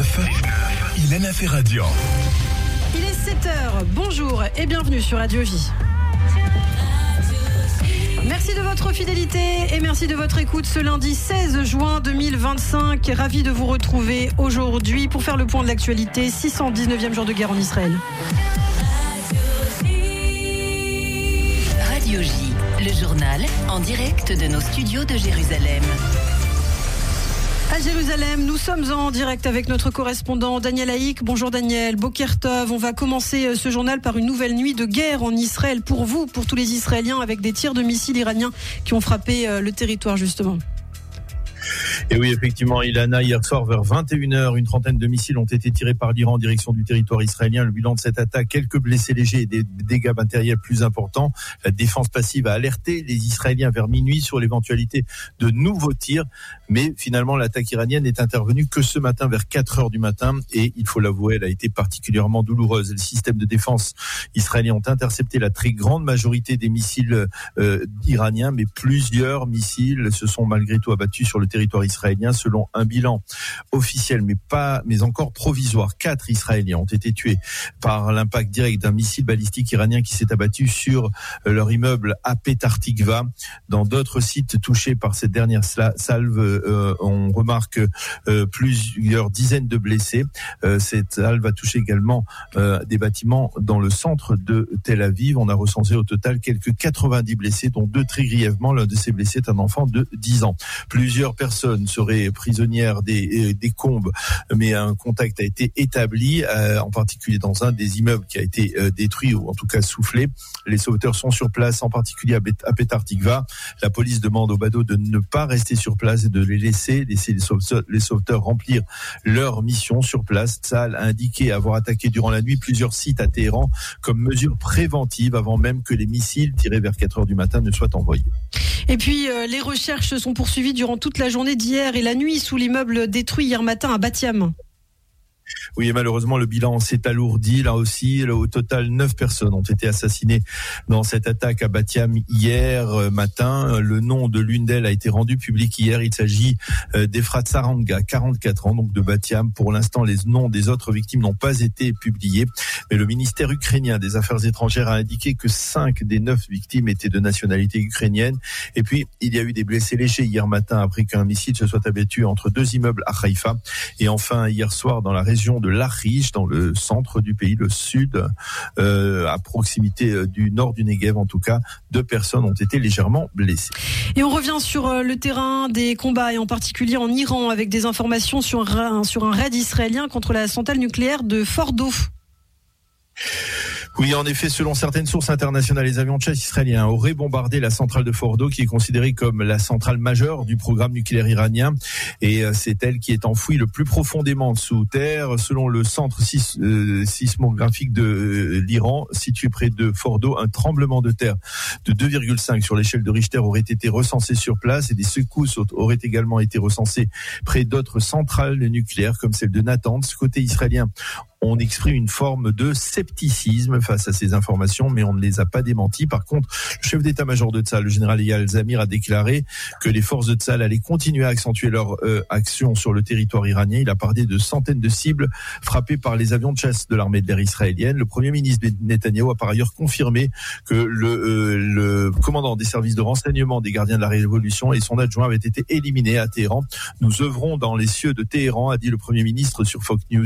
Ilana Ferradian. Il est 7h, bonjour et bienvenue sur Radio Vie. Merci de votre fidélité et merci de votre écoute ce lundi 16 juin 2025. Ravi de vous retrouver aujourd'hui pour faire le point de l'actualité, 619e jour de guerre en Israël. Radio J, le journal en direct de nos studios de Jérusalem. À Jérusalem, nous sommes en direct avec notre correspondant Daniel Haïk. Bonjour Daniel, Boker Tov. On va commencer ce journal par une nouvelle nuit de guerre en Israël pour vous, pour tous les Israéliens, avec des tirs de missiles iraniens qui ont frappé le territoire justement. Et oui, effectivement, Ilana, hier soir vers 21h, une trentaine de missiles ont été tirés par l'Iran en direction du territoire israélien. Le bilan de cette attaque, quelques blessés légers et des dégâts matériels plus importants. La défense passive a alerté les Israéliens vers minuit sur l'éventualité de nouveaux tirs. Mais finalement, l'attaque iranienne n'est intervenue que ce matin vers 4h du matin. Et il faut l'avouer, elle a été particulièrement douloureuse. Les systèmes de défense israéliens ont intercepté la très grande majorité des missiles iraniens. Mais plusieurs missiles se sont malgré tout abattus sur le territoire israélien, selon un bilan officiel, mais encore provisoire. 4 Israéliens ont été tués par l'impact direct d'un missile balistique iranien qui s'est abattu sur leur immeuble à Petah Tikva. Dans d'autres sites touchés par cette dernière salve, on remarque plusieurs dizaines de blessés. Cette salve a touché également des bâtiments dans le centre de Tel Aviv. On a recensé au total quelques 90 blessés, dont 2 très grièvement. L'un de ces blessés est un enfant de 10 ans. Plusieurs personnes seraient prisonnières des combes, mais un contact a été établi, en particulier dans un des immeubles qui a été détruit ou en tout cas soufflé. Les sauveteurs sont sur place, en particulier à Petah Tikva. La police demande aux badauds de ne pas rester sur place et de les laisser les sauveteurs remplir leur mission sur place. Tsahal a indiqué avoir attaqué durant la nuit plusieurs sites à Téhéran comme mesure préventive avant même que les missiles tirés vers 4h du matin ne soient envoyés. Et puis, les recherches se sont poursuivies durant toute la journée d'hier et la nuit sous l'immeuble détruit hier matin à Bat Yam. Oui, et malheureusement, le bilan s'est alourdi. Là aussi, au total, 9 personnes ont été assassinées dans cette attaque à Bat Yam hier matin. Le nom de l'une d'elles a été rendu public hier. Il s'agit d'Efrat Saranga, 44 ans, donc de Bat Yam. Pour l'instant, les noms des autres victimes n'ont pas été publiés. Mais le ministère ukrainien des Affaires étrangères a indiqué que 5 des 9 victimes étaient de nationalité ukrainienne. Et puis, il y a eu des blessés légers hier matin après qu'un missile se soit abattu entre 2 immeubles à Haïfa. Et enfin, hier soir, dans la région de Lachish, dans le centre du pays, le sud, à proximité du nord du Negev, en tout cas, 2 personnes ont été légèrement blessées. Et on revient sur le terrain des combats, et en particulier en Iran, avec des informations sur un raid israélien contre la centrale nucléaire de Fordo. Oui, en effet, selon certaines sources internationales, les avions de chasse israéliens auraient bombardé la centrale de Fordo, qui est considérée comme la centrale majeure du programme nucléaire iranien. Et c'est elle qui est enfouie le plus profondément sous terre. Selon le centre sismographique de l'Iran, situé près de Fordo, un tremblement de terre de 2,5 sur l'échelle de Richter aurait été recensé sur place, et des secousses auraient également été recensées près d'autres centrales nucléaires, comme celle de Natanz. Côté israélien, on exprime une forme de scepticisme face à ces informations, mais on ne les a pas démenties. Par contre, le chef d'état-major de Tsahal, le général Eyal Zamir, a déclaré que les forces de Tsahal allaient continuer à accentuer leur action sur le territoire iranien. Il a parlé de centaines de cibles frappées par les avions de chasse de l'armée de l'air israélienne. Le premier ministre Netanyahou a par ailleurs confirmé que le commandant des services de renseignement des gardiens de la Révolution et son adjoint avaient été éliminés à Téhéran. Nous œuvrons dans les cieux de Téhéran, a dit le premier ministre sur Fox News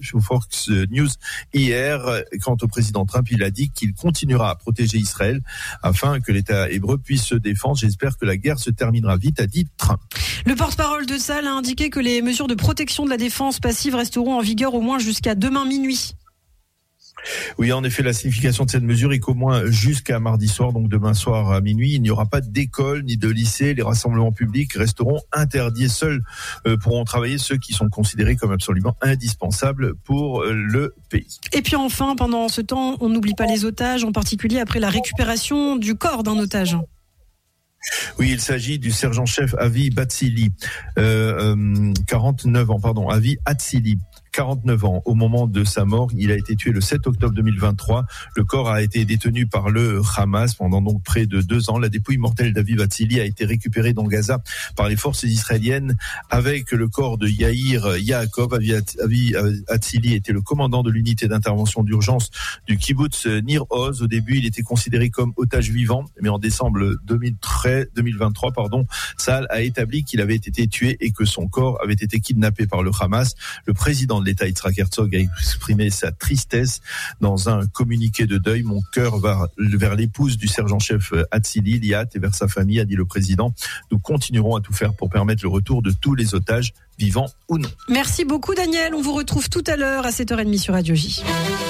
hier. Quant au président Trump, il a dit qu'il continuera à protéger Israël afin que l'État hébreu puisse se défendre. J'espère que la guerre se terminera vite, a dit Trump. Le porte-parole de Tsahal a indiqué que les mesures de protection de la défense passive resteront en vigueur au moins jusqu'à demain minuit. Oui, en effet, la signification de cette mesure est qu'au moins jusqu'à mardi soir, donc demain soir à minuit, il n'y aura pas d'école ni de lycée. Les rassemblements publics resteront interdits. Seuls pourront travailler ceux qui sont considérés comme absolument indispensables pour le pays. Et puis enfin, pendant ce temps, on n'oublie pas les otages, en particulier après la récupération du corps d'un otage. Oui, il s'agit du sergent-chef Avi Batsili, 49 ans, Avi Hatzili. 49 ans au moment de sa mort. Il a été tué le 7 octobre 2023. Le corps a été détenu par le Hamas pendant donc près de 2 ans. La dépouille mortelle d'Aviv Hatzili a été récupérée dans Gaza par les forces israéliennes avec le corps de Yair Yaakov. Aviv Hatzili était le commandant de l'unité d'intervention d'urgence du kibbutz Nir Oz. Au début, il était considéré comme otage vivant, mais en décembre 2023, Tsahal a établi qu'il avait été tué et que son corps avait été kidnappé par le Hamas. Le président de l'État, Yitzhak Herzog, a exprimé sa tristesse dans un communiqué de deuil. Mon cœur va vers l'épouse du sergent-chef Hatzili, Liat, et vers sa famille, a dit le président. Nous continuerons à tout faire pour permettre le retour de tous les otages, vivants ou non. Merci beaucoup Daniel, on vous retrouve tout à l'heure à 7h30 sur Radio J.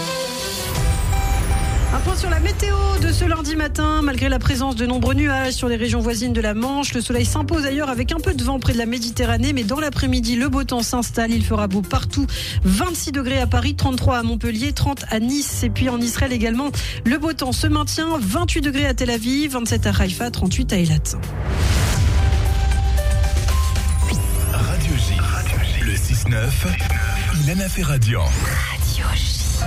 Un point sur la météo de ce lundi matin. Malgré la présence de nombreux nuages sur les régions voisines de la Manche, le soleil s'impose ailleurs avec un peu de vent près de la Méditerranée. Mais dans l'après-midi, le beau temps s'installe. Il fera beau partout. 26 degrés à Paris, 33 à Montpellier, 30 à Nice. Et puis en Israël également, le beau temps se maintient. 28 degrés à Tel Aviv, 27 à Haïfa, 38 à Eilat. Radio J, le 6-9, Ilana Ferradian. Radio J.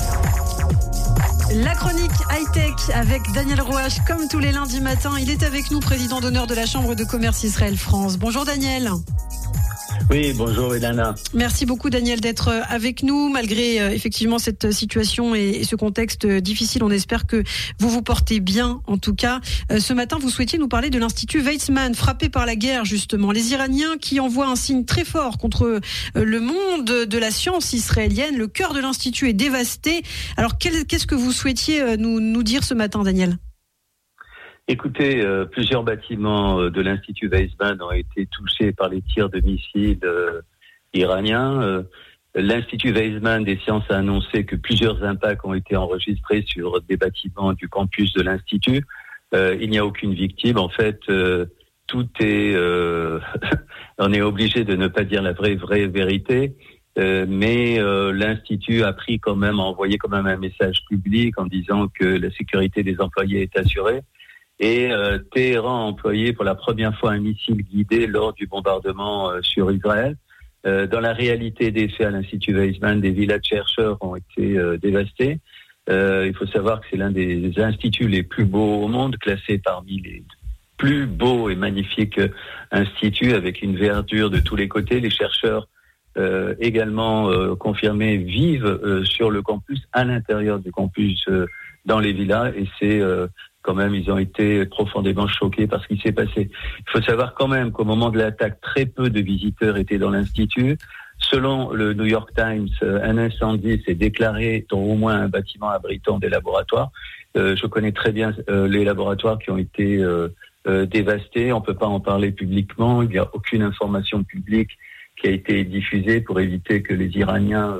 La chronique high-tech avec Daniel Roach, comme tous les lundis matins. Il est avec nous, président d'honneur de la Chambre de commerce Israël-France. Bonjour Daniel. Oui, bonjour Ilana. Merci beaucoup Daniel d'être avec nous, malgré effectivement cette situation et ce contexte difficile. On espère que vous vous portez bien en tout cas. Ce matin, vous souhaitiez nous parler de l'Institut Weizmann, frappé par la guerre justement. Les Iraniens qui envoient un signe très fort contre le monde de la science israélienne. Le cœur de l'Institut est dévasté. Alors qu'est-ce que vous souhaitiez nous dire ce matin Daniel ? Écoutez, plusieurs bâtiments de l'Institut Weizmann ont été touchés par les tirs de missiles iraniens. L'Institut Weizmann des sciences a annoncé que plusieurs impacts ont été enregistrés sur des bâtiments du campus de l'Institut. Il n'y a aucune victime. En fait, tout est... on est obligé de ne pas dire la vraie vérité. Mais l'Institut a envoyé quand même un message public en disant que la sécurité des employés est assurée. Et Téhéran a employé pour la première fois un missile guidé lors du bombardement sur Israël. Dans la réalité des faits à l'Institut Weizmann, des villas de chercheurs ont été dévastées. Il faut savoir que c'est l'un des instituts les plus beaux au monde, classé parmi les plus beaux et magnifiques instituts avec une verdure de tous les côtés. Les chercheurs également confirmés vivent sur le campus, à l'intérieur du campus, dans les villas, et c'est quand même, ils ont été profondément choqués par ce qui s'est passé. Il faut savoir quand même qu'au moment de l'attaque, très peu de visiteurs étaient dans l'Institut. Selon le New York Times, un incendie s'est déclaré dans au moins un bâtiment abritant des laboratoires. Je connais très bien les laboratoires qui ont été dévastés. On ne peut pas en parler publiquement. Il n'y a aucune information publique qui a été diffusée pour éviter que les Iraniens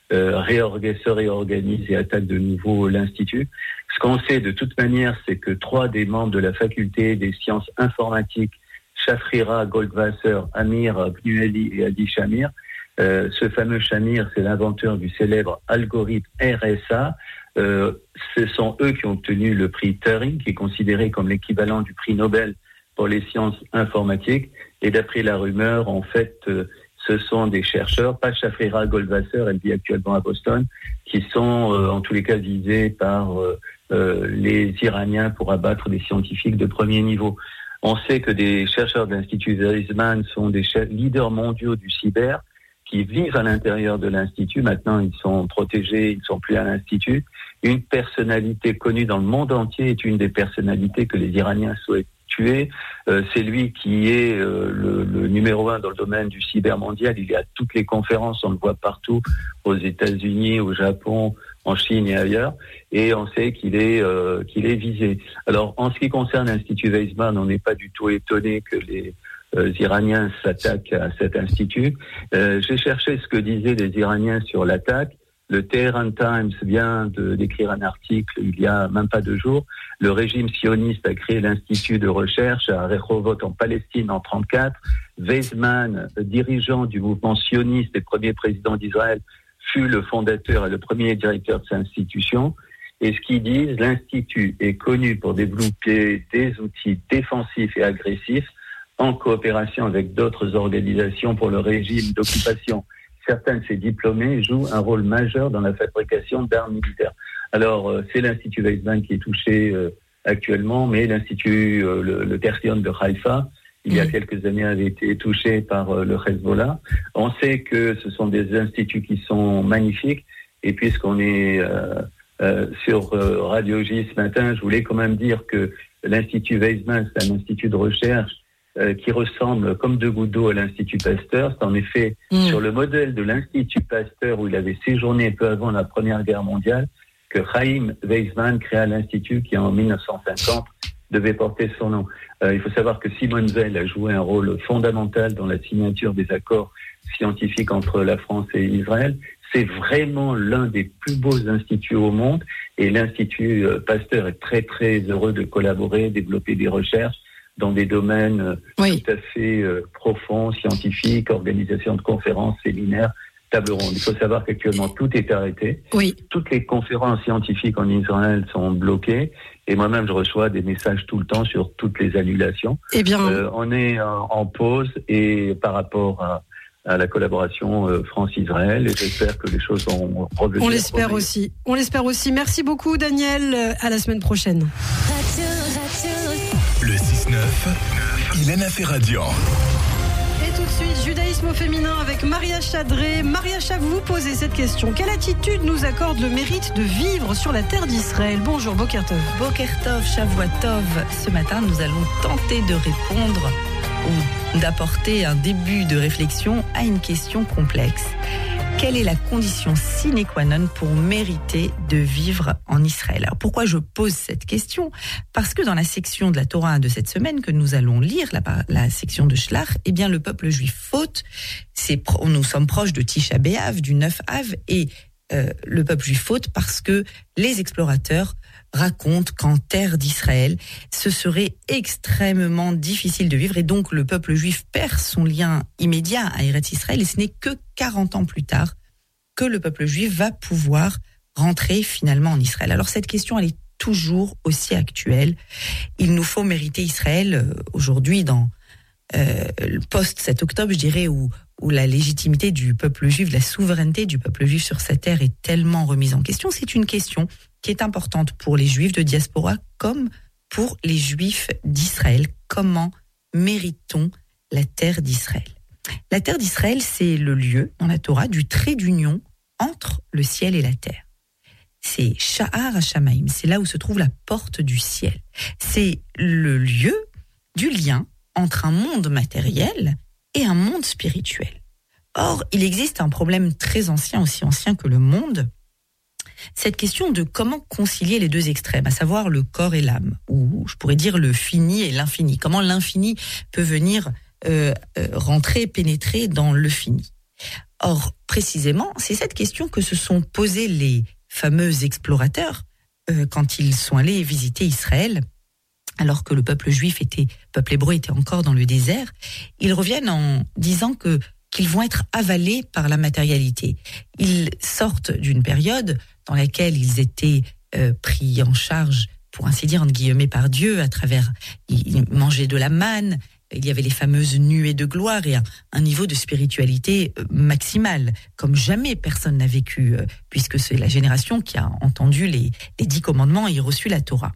se réorganisent et attaquent de nouveau l'Institut. Ce qu'on sait de toute manière, c'est que 3 des membres de la faculté des sciences informatiques, Shafrira Goldwasser, Amir Bnueli et Adi Shamir, ce fameux Shamir, c'est l'inventeur du célèbre algorithme RSA. Ce sont eux qui ont obtenu le prix Turing, qui est considéré comme l'équivalent du prix Nobel pour les sciences informatiques. Et d'après la rumeur, en fait, ce sont des chercheurs, pas Shafrira Goldwasser, elle vit actuellement à Boston, qui sont en tous les cas visés par les Iraniens pour abattre des scientifiques de premier niveau. On sait que des chercheurs de l'Institut Weizmann sont des leaders mondiaux du cyber qui vivent à l'intérieur de l'Institut. Maintenant, ils sont protégés, ils ne sont plus à l'Institut. Une personnalité connue dans le monde entier est une des personnalités que les Iraniens souhaitent tuer. C'est lui qui est le numéro 1 dans le domaine du cyber mondial. Il est à toutes les conférences, on le voit partout, aux États-Unis, au Japon, en Chine et ailleurs. Et on sait qu'il est visé. Alors, en ce qui concerne l'Institut Weizmann, on n'est pas du tout étonné que les Iraniens s'attaquent à cet institut. J'ai cherché ce que disaient les Iraniens sur l'attaque. Le Tehran Times vient d'écrire un article il y a même pas 2 jours. Le régime sioniste a créé l'institut de recherche à Rehovot en Palestine en 1934. Weizmann, dirigeant du mouvement sioniste et premier président d'Israël, fut le fondateur et le premier directeur de cette institution. Et ce qu'ils disent, l'institut est connu pour développer des outils défensifs et agressifs en coopération avec d'autres organisations pour le régime d'occupation certains de ces diplômés jouent un rôle majeur dans la fabrication d'armes militaires. Alors, c'est l'Institut Weizmann qui est touché actuellement, mais l'Institut, le Tertium de Haïfa, il y a quelques années, avait été touché par le Hezbollah. On sait que ce sont des instituts qui sont magnifiques, et puisqu'on est sur Radio J ce matin, je voulais quand même dire que l'Institut Weizmann, c'est un institut de recherche qui ressemble comme deux gouttes d'eau à l'Institut Pasteur. C'est en effet sur le modèle de l'Institut Pasteur où il avait séjourné peu avant la Première Guerre mondiale que Chaim Weizmann créa l'Institut qui en 1950 devait porter son nom. Il faut savoir que Simone Veil a joué un rôle fondamental dans la signature des accords scientifiques entre la France et Israël. C'est vraiment l'un des plus beaux instituts au monde et l'Institut Pasteur est très très heureux de collaborer, développer des recherches dans des domaines tout à fait profonds, scientifiques, organisation de conférences, séminaires, tables rondes. Il faut savoir qu'actuellement tout est arrêté. Toutes les conférences scientifiques en Israël sont bloquées et moi-même je reçois des messages tout le temps sur toutes les annulations. Eh bien, on est en pause et par rapport à la collaboration France-Israël et j'espère que les choses vont revenir. On l'espère aussi. On l'espère aussi. Merci beaucoup Daniel. À la semaine prochaine. Le 6-9, Ilana Ferradian. Et tout de suite, judaïsme au féminin avec Maria Chadré. Maria Chadré, vous posez cette question. Quelle attitude nous accorde le mérite de vivre sur la terre d'Israël? Bonjour, Boker Tov. Boker Tov, Shavua Tov. Ce matin, nous allons tenter de répondre ou d'apporter un début de réflexion à une question complexe. Quelle est la condition sine qua non pour mériter de vivre en Israël? Alors pourquoi je pose cette question? Parce que dans la section de la Torah de cette semaine que nous allons lire, la section de Shlach, eh bien le peuple juif faute. Nous sommes proches de Tisha B'Av, du 9 Av, et le peuple juif faute parce que les explorateurs racontent qu'en terre d'Israël, ce serait extrêmement difficile de vivre et donc le peuple juif perd son lien immédiat à Eretz Israël et ce n'est que 40 ans plus tard que le peuple juif va pouvoir rentrer finalement en Israël. Alors cette question, elle est toujours aussi actuelle. Il nous faut mériter Israël aujourd'hui dans le post-7 octobre, je dirais, où la légitimité du peuple juif, la souveraineté du peuple juif sur sa terre est tellement remise en question. C'est une question qui est importante pour les juifs de diaspora comme pour les juifs d'Israël. Comment mérite-t-on la terre d'Israël? La terre d'Israël, c'est le lieu dans la Torah du trait d'union entre le ciel et la terre. C'est Sha'ar HaShamayim, c'est là où se trouve la porte du ciel. C'est le lieu du lien entre un monde matériel et un monde spirituel. Or, il existe un problème très ancien, aussi ancien que le monde, cette question de comment concilier les deux extrêmes, à savoir le corps et l'âme, ou je pourrais dire le fini et l'infini. Comment l'infini peut venir rentrer, pénétrer dans le fini. Or, précisément, c'est cette question que se sont posées les fameux explorateurs quand ils sont allés visiter Israël, alors que le peuple hébreu était encore dans le désert. Ils reviennent en disant qu'ils vont être avalés par la matérialité. Ils sortent d'une période dans laquelle ils étaient pris en charge, pour ainsi dire, entre guillemets, par Dieu, ils mangeaient de la manne, il y avait les fameuses nuées de gloire et un niveau de spiritualité maximal, comme jamais personne n'a vécu, puisque c'est la génération qui a entendu les 10 commandements et reçu la Torah.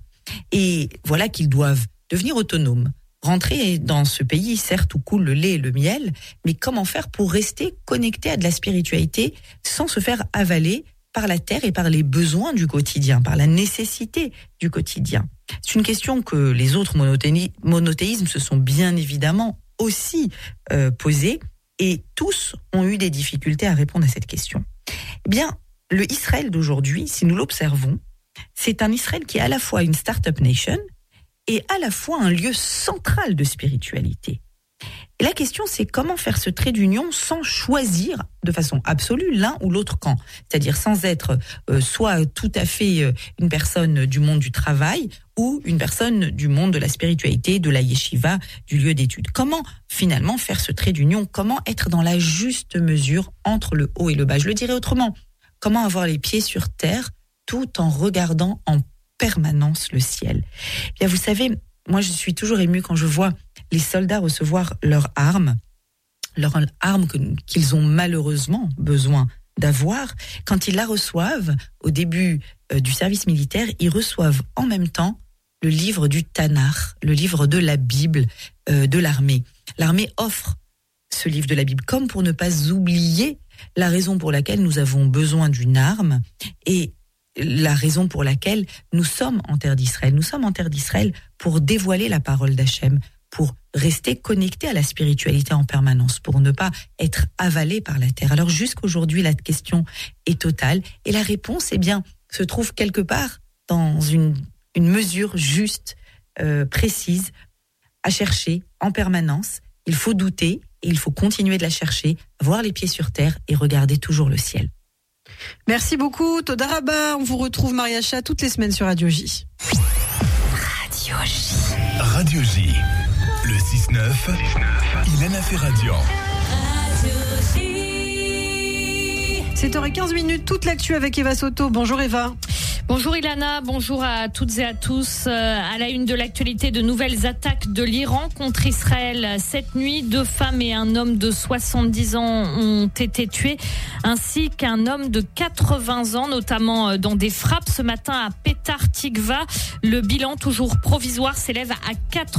Et voilà qu'ils doivent devenir autonomes, rentrer dans ce pays, certes, où coule le lait et le miel, mais comment faire pour rester connectés à de la spiritualité sans se faire avaler par la terre et par les besoins du quotidien, par la nécessité du quotidien. C'est une question que les autres monothéismes se sont bien évidemment aussi posées et tous ont eu des difficultés à répondre à cette question. Eh bien, le Israël d'aujourd'hui, si nous l'observons, c'est un Israël qui est à la fois une start-up nation et à la fois un lieu central de spiritualité. Et la question, c'est comment faire ce trait d'union sans choisir de façon absolue l'un ou l'autre camp. C'est-à-dire sans être soit tout à fait une personne du monde du travail ou une personne du monde de la spiritualité, de la yeshiva, du lieu d'étude. Comment finalement faire ce trait d'union? Comment être dans la juste mesure entre le haut et le bas? Je le dirais autrement. Comment avoir les pieds sur terre tout en regardant en permanence le ciel? Bien, vous savez, moi je suis toujours émue quand je vois les soldats recevoir leurs armes leur arme qu'ils ont malheureusement besoin d'avoir, quand ils la reçoivent au début du service militaire, ils reçoivent en même temps le livre du Tanakh, le livre de la Bible de l'armée. L'armée offre ce livre de la Bible comme pour ne pas oublier la raison pour laquelle nous avons besoin d'une arme et la raison pour laquelle nous sommes en terre d'Israël. Nous sommes en terre d'Israël pour dévoiler la parole d'Hachem, pour rester connecté à la spiritualité en permanence, pour ne pas être avalé par la terre. Alors jusqu'aujourd'hui, la question est totale et la réponse, se trouve quelque part dans une mesure juste, précise, à chercher en permanence. Il faut douter et il faut continuer de la chercher, avoir les pieds sur terre et regarder toujours le ciel. Merci beaucoup, Toda Rabba. On vous retrouve, Mariacha, toutes les semaines sur Radio J. Radio J. Radio J. Le 6-9, Ilana Ferradian. 7h15, toute l'actu avec Eva Soto. Bonjour Eva. Bonjour Ilana, bonjour à toutes et à tous. À la une de l'actualité, de nouvelles attaques de l'Iran contre Israël. Cette nuit, 2 femmes et un homme de 70 ans ont été tués, ainsi qu'un homme de 80 ans, notamment dans des frappes ce matin à Petar Tikva. Le bilan, toujours provisoire, s'élève à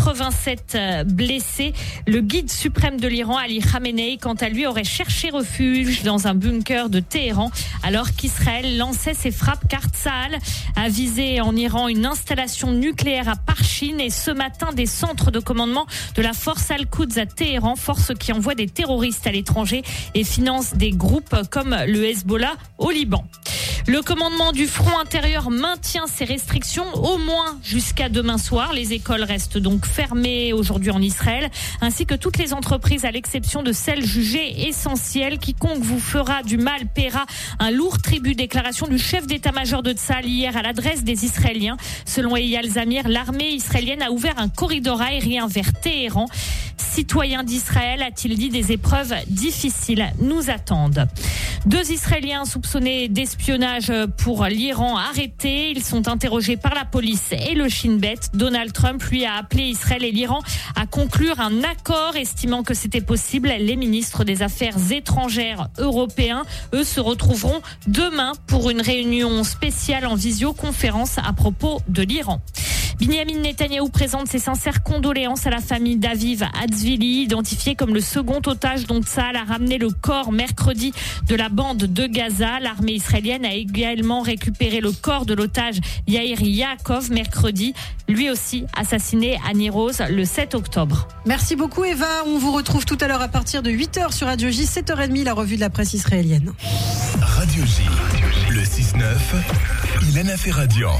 87 blessés. Le guide suprême de l'Iran, Ali Khamenei, quant à lui, aurait cherché refuge dans un bunker de Téhéran, alors qu'Israël lançait ses frappes, car Tsahal a visé en Iran une installation nucléaire à Parchin et ce matin des centres de commandement de la force Al-Quds à Téhéran, force qui envoie des terroristes à l'étranger et finance des groupes comme le Hezbollah au Liban. Le commandement du front intérieur maintient ses restrictions au moins jusqu'à demain soir. Les écoles restent donc fermées aujourd'hui en Israël, ainsi que toutes les entreprises à l'exception de celles jugées essentielles. Quiconque vous fera du mal paiera un lourd tribut. Déclaration du chef d'état-major de Tsahal hier à l'adresse des Israéliens. Selon Eyal Zamir, l'armée israélienne a ouvert un corridor aérien vers Téhéran. Citoyens d'Israël, a-t-il dit, des épreuves difficiles nous attendent. 2 Israéliens soupçonnés d'espionnage pour l'Iran arrêtés. Ils sont interrogés par la police et le Shin Bet. Donald Trump, lui, a appelé Israël et l'Iran à conclure un accord, estimant que c'était possible. Les ministres des Affaires étrangères européens, eux, se retrouveront demain pour une réunion spéciale en visioconférence à propos de l'Iran. Binyamin Netanyahou présente ses sincères condoléances à la famille d'Aviv Hatzvili, identifié comme le second otage dont Tsahal a ramené le corps mercredi de la bande de Gaza. L'armée israélienne a également récupéré le corps de l'otage Yair Yaakov mercredi, lui aussi assassiné à Niroz le 7 octobre. Merci beaucoup Eva, on vous retrouve tout à l'heure à partir de 8h sur Radio J, 7h30, la revue de la presse israélienne. Radio J, le 6-9, Ilana Ferradian.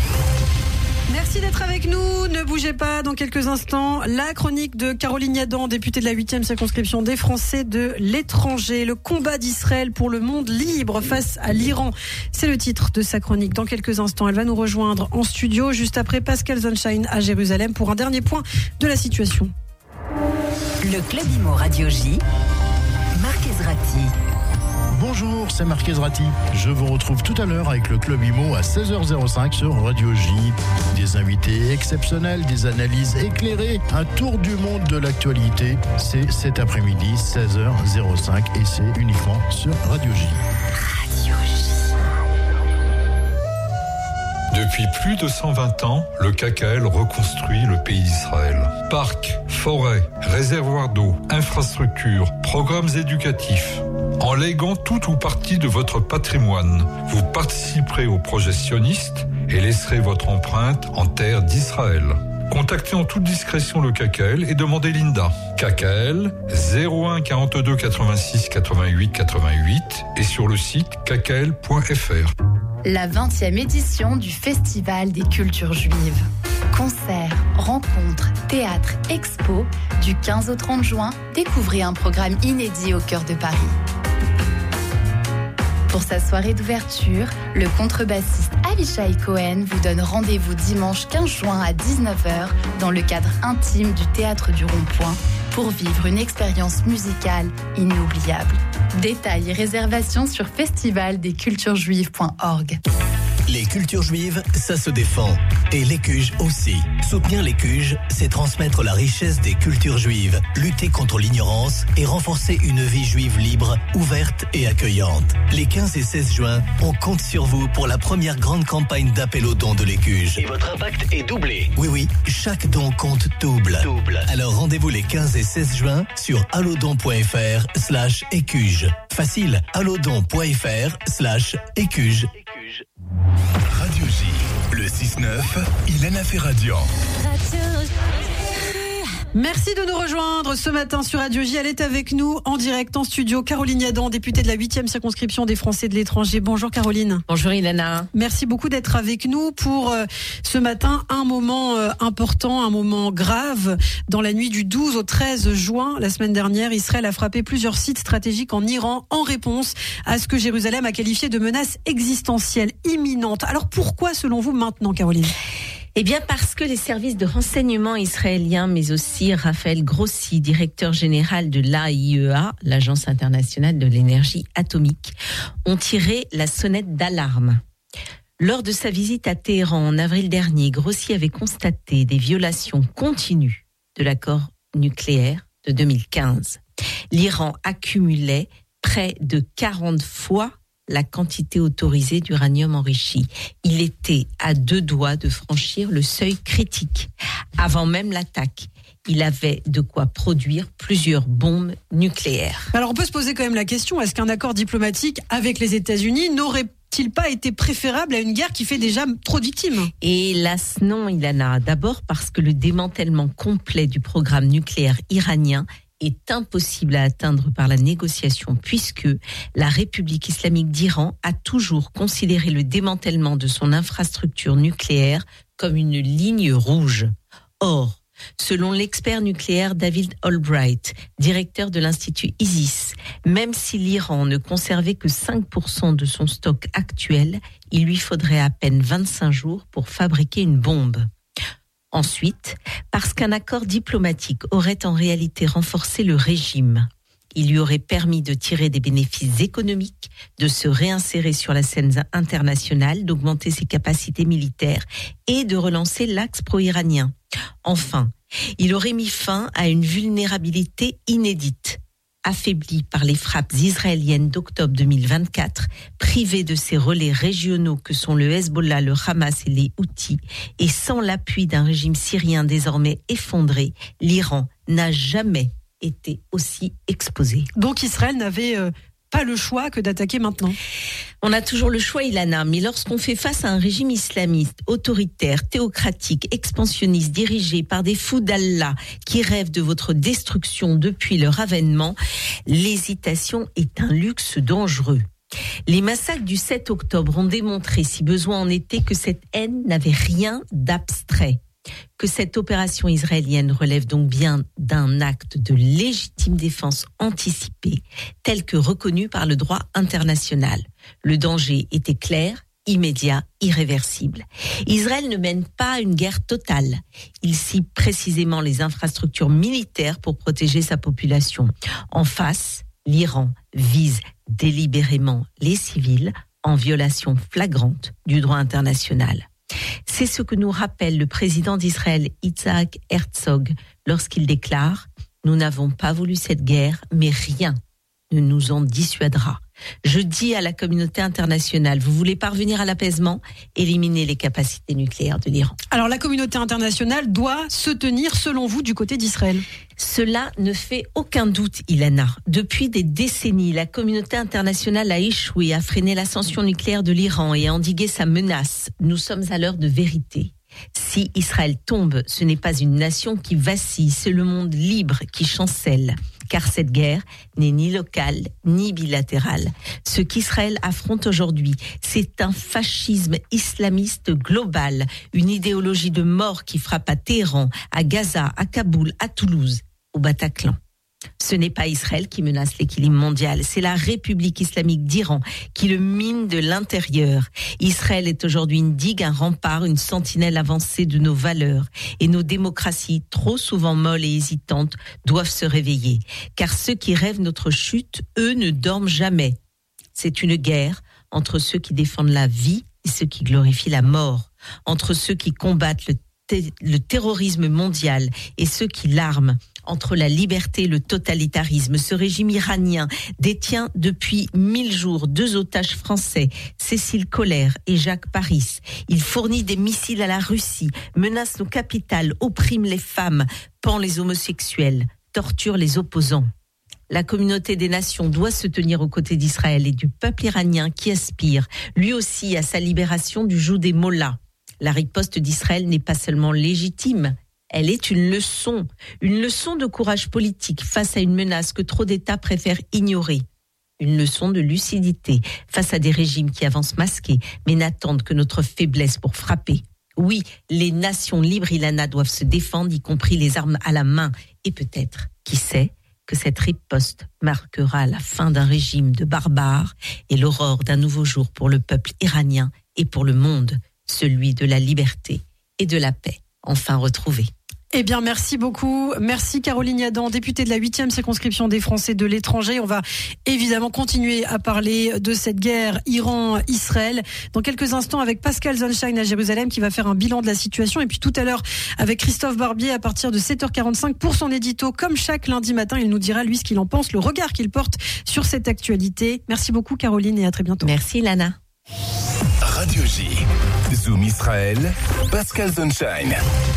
Merci d'être avec nous. Ne bougez pas, dans quelques instants, la chronique de Caroline Yadan, députée de la 8e circonscription des Français de l'étranger. Le combat d'Israël pour le monde libre face à l'Iran. C'est le titre de sa chronique. Dans quelques instants, elle va nous rejoindre en studio, juste après Pascal Sunshine à Jérusalem, pour un dernier point de la situation. Le Club Imo Radio J, Marc Ezrati. Bonjour, c'est Marc Ezrati. Je vous retrouve tout à l'heure avec le Club Imo à 16h05 sur Radio J. Des invités exceptionnels, des analyses éclairées, un tour du monde de l'actualité. C'est cet après-midi, 16h05 et c'est uniquement sur Radio J. Radio J. Depuis plus de 120 ans, le KKL reconstruit le pays d'Israël. Parcs, forêts, réservoirs d'eau, infrastructures, programmes éducatifs. En léguant tout ou partie de votre patrimoine, vous participerez au projet sioniste et laisserez votre empreinte en terre d'Israël. Contactez en toute discrétion le KKL et demandez Linda. KKL 01 42 86 88 88 et sur le site kkl.fr. La 20e édition du Festival des cultures juives. Concerts, rencontres, théâtre, expo. Du 15 au 30 juin, découvrez un programme inédit au cœur de Paris. Pour sa soirée d'ouverture, le contrebassiste Avishai Cohen vous donne rendez-vous dimanche 15 juin à 19h dans le cadre intime du Théâtre du Rond-Point pour vivre une expérience musicale inoubliable. Détails et réservations sur festivaldesculturesjuives.org. Les cultures juives, ça se défend. Et l'ECUJ aussi. Soutenir l'ECUJ, c'est transmettre la richesse des cultures juives, lutter contre l'ignorance et renforcer une vie juive libre, ouverte et accueillante. Les 15 et 16 juin, on compte sur vous pour la première grande campagne d'appel aux dons de l'ECUJ. Et votre impact est doublé. Oui, chaque don compte double. Alors rendez-vous les 15 et 16 juin sur allodon.fr/ECUJ. Facile, allodon.fr/ECUJ. Radio J, le 6-9, Ilana Ferradian. Merci de nous rejoindre ce matin sur Radio J. Elle est avec nous en direct en studio. Caroline Yadan, députée de la 8e circonscription des Français de l'étranger. Bonjour Caroline. Bonjour Ilana. Merci beaucoup d'être avec nous pour ce matin un moment important, un moment grave. Dans la nuit du 12 au 13 juin, la semaine dernière, Israël a frappé plusieurs sites stratégiques en Iran en réponse à ce que Jérusalem a qualifié de menace existentielle imminente. Alors pourquoi selon vous maintenant, Caroline ? Eh bien parce que les services de renseignement israéliens, mais aussi Raphaël Grossi, directeur général de l'AIEA, l'Agence internationale de l'énergie atomique, ont tiré la sonnette d'alarme. Lors de sa visite à Téhéran en avril dernier, Grossi avait constaté des violations continues de l'accord nucléaire de 2015. L'Iran accumulait près de 40 fois la quantité autorisée d'uranium enrichi. Il était à 2 doigts de franchir le seuil critique. Avant même l'attaque, il avait de quoi produire plusieurs bombes nucléaires. Alors on peut se poser quand même la question, est-ce qu'un accord diplomatique avec les États-Unis n'aurait-il pas été préférable à une guerre qui fait déjà trop de victimes ? Hélas non, Ilana. D'abord parce que le démantèlement complet du programme nucléaire iranien est impossible à atteindre par la négociation puisque la République islamique d'Iran a toujours considéré le démantèlement de son infrastructure nucléaire comme une ligne rouge. Or, selon l'expert nucléaire David Albright, directeur de l'Institut ISIS, même si l'Iran ne conservait que 5% de son stock actuel, il lui faudrait à peine 25 jours pour fabriquer une bombe. Ensuite, parce qu'un accord diplomatique aurait en réalité renforcé le régime. Il lui aurait permis de tirer des bénéfices économiques, de se réinsérer sur la scène internationale, d'augmenter ses capacités militaires et de relancer l'axe pro-iranien. Enfin, il aurait mis fin à une vulnérabilité inédite. Affaibli par les frappes israéliennes d'octobre 2024, privé de ses relais régionaux que sont le Hezbollah, le Hamas et les Houthis, et sans l'appui d'un régime syrien désormais effondré, l'Iran n'a jamais été aussi exposé. Donc Israël n'avait pas le choix que d'attaquer maintenant. On a toujours le choix, Ilana, mais lorsqu'on fait face à un régime islamiste, autoritaire, théocratique, expansionniste, dirigé par des fous d'Allah qui rêvent de votre destruction depuis leur avènement, l'hésitation est un luxe dangereux. Les massacres du 7 octobre ont démontré, si besoin en était, que cette haine n'avait rien d'abstrait. Que cette opération israélienne relève donc bien d'un acte de légitime défense anticipée, tel que reconnu par le droit international. Le danger était clair, immédiat, irréversible. Israël ne mène pas une guerre totale. Il cible précisément les infrastructures militaires pour protéger sa population. En face, l'Iran vise délibérément les civils en violation flagrante du droit international. C'est ce que nous rappelle le président d'Israël, Yitzhak Herzog, lorsqu'il déclare « Nous n'avons pas voulu cette guerre, mais rien ne nous en dissuadera ». Je dis à la communauté internationale, vous voulez parvenir à l'apaisement, éliminer les capacités nucléaires de l'Iran. Alors la communauté internationale doit se tenir, selon vous, du côté d'Israël. Cela ne fait aucun doute, Ilana. Depuis des décennies, la communauté internationale a échoué à freiner l'ascension nucléaire de l'Iran et à endiguer sa menace. Nous sommes à l'heure de vérité. Si Israël tombe, ce n'est pas une nation qui vacille, c'est le monde libre qui chancelle. Car cette guerre n'est ni locale ni bilatérale. Ce qu'Israël affronte aujourd'hui, c'est un fascisme islamiste global, une idéologie de mort qui frappe à Téhéran, à Gaza, à Kaboul, à Toulouse, au Bataclan. Ce n'est pas Israël qui menace l'équilibre mondial, c'est la République islamique d'Iran qui le mine de l'intérieur. Israël est aujourd'hui une digue, un rempart, une sentinelle avancée de nos valeurs. Et nos démocraties, trop souvent molles et hésitantes, doivent se réveiller. Car ceux qui rêvent notre chute, eux, ne dorment jamais. C'est une guerre entre ceux qui défendent la vie et ceux qui glorifient la mort, entre ceux qui combattent le terrorisme mondial et ceux qui l'arment, entre la liberté et le totalitarisme. Ce régime iranien détient depuis 1000 jours 2 otages français, Cécile Collère et Jacques Paris. Il fournit des missiles à la Russie, menace nos capitales, opprime les femmes, pend les homosexuels, torture les opposants. La communauté des nations doit se tenir aux côtés d'Israël et du peuple iranien qui aspire, lui aussi, à sa libération du joug des mollahs. La riposte d'Israël n'est pas seulement légitime, elle est une leçon de courage politique face à une menace que trop d'États préfèrent ignorer. Une leçon de lucidité face à des régimes qui avancent masqués, mais n'attendent que notre faiblesse pour frapper. Oui, les nations libres, Ilana, doivent se défendre, y compris les armes à la main. Et peut-être, qui sait, que cette riposte marquera la fin d'un régime de barbares et l'aurore d'un nouveau jour pour le peuple iranien et pour le monde, celui de la liberté et de la paix, enfin retrouvée. Eh bien, merci beaucoup. Merci Caroline Yadan, députée de la 8e circonscription des Français de l'étranger. On va évidemment continuer à parler de cette guerre Iran-Israël dans quelques instants avec Pascal Zonshine à Jérusalem qui va faire un bilan de la situation. Et puis tout à l'heure avec Christophe Barbier à partir de 7h45 pour son édito. Comme chaque lundi matin, il nous dira lui ce qu'il en pense, le regard qu'il porte sur cette actualité. Merci beaucoup Caroline et à très bientôt. Merci Lana. Radio J. Zoom Israël. Pascal Zonshine.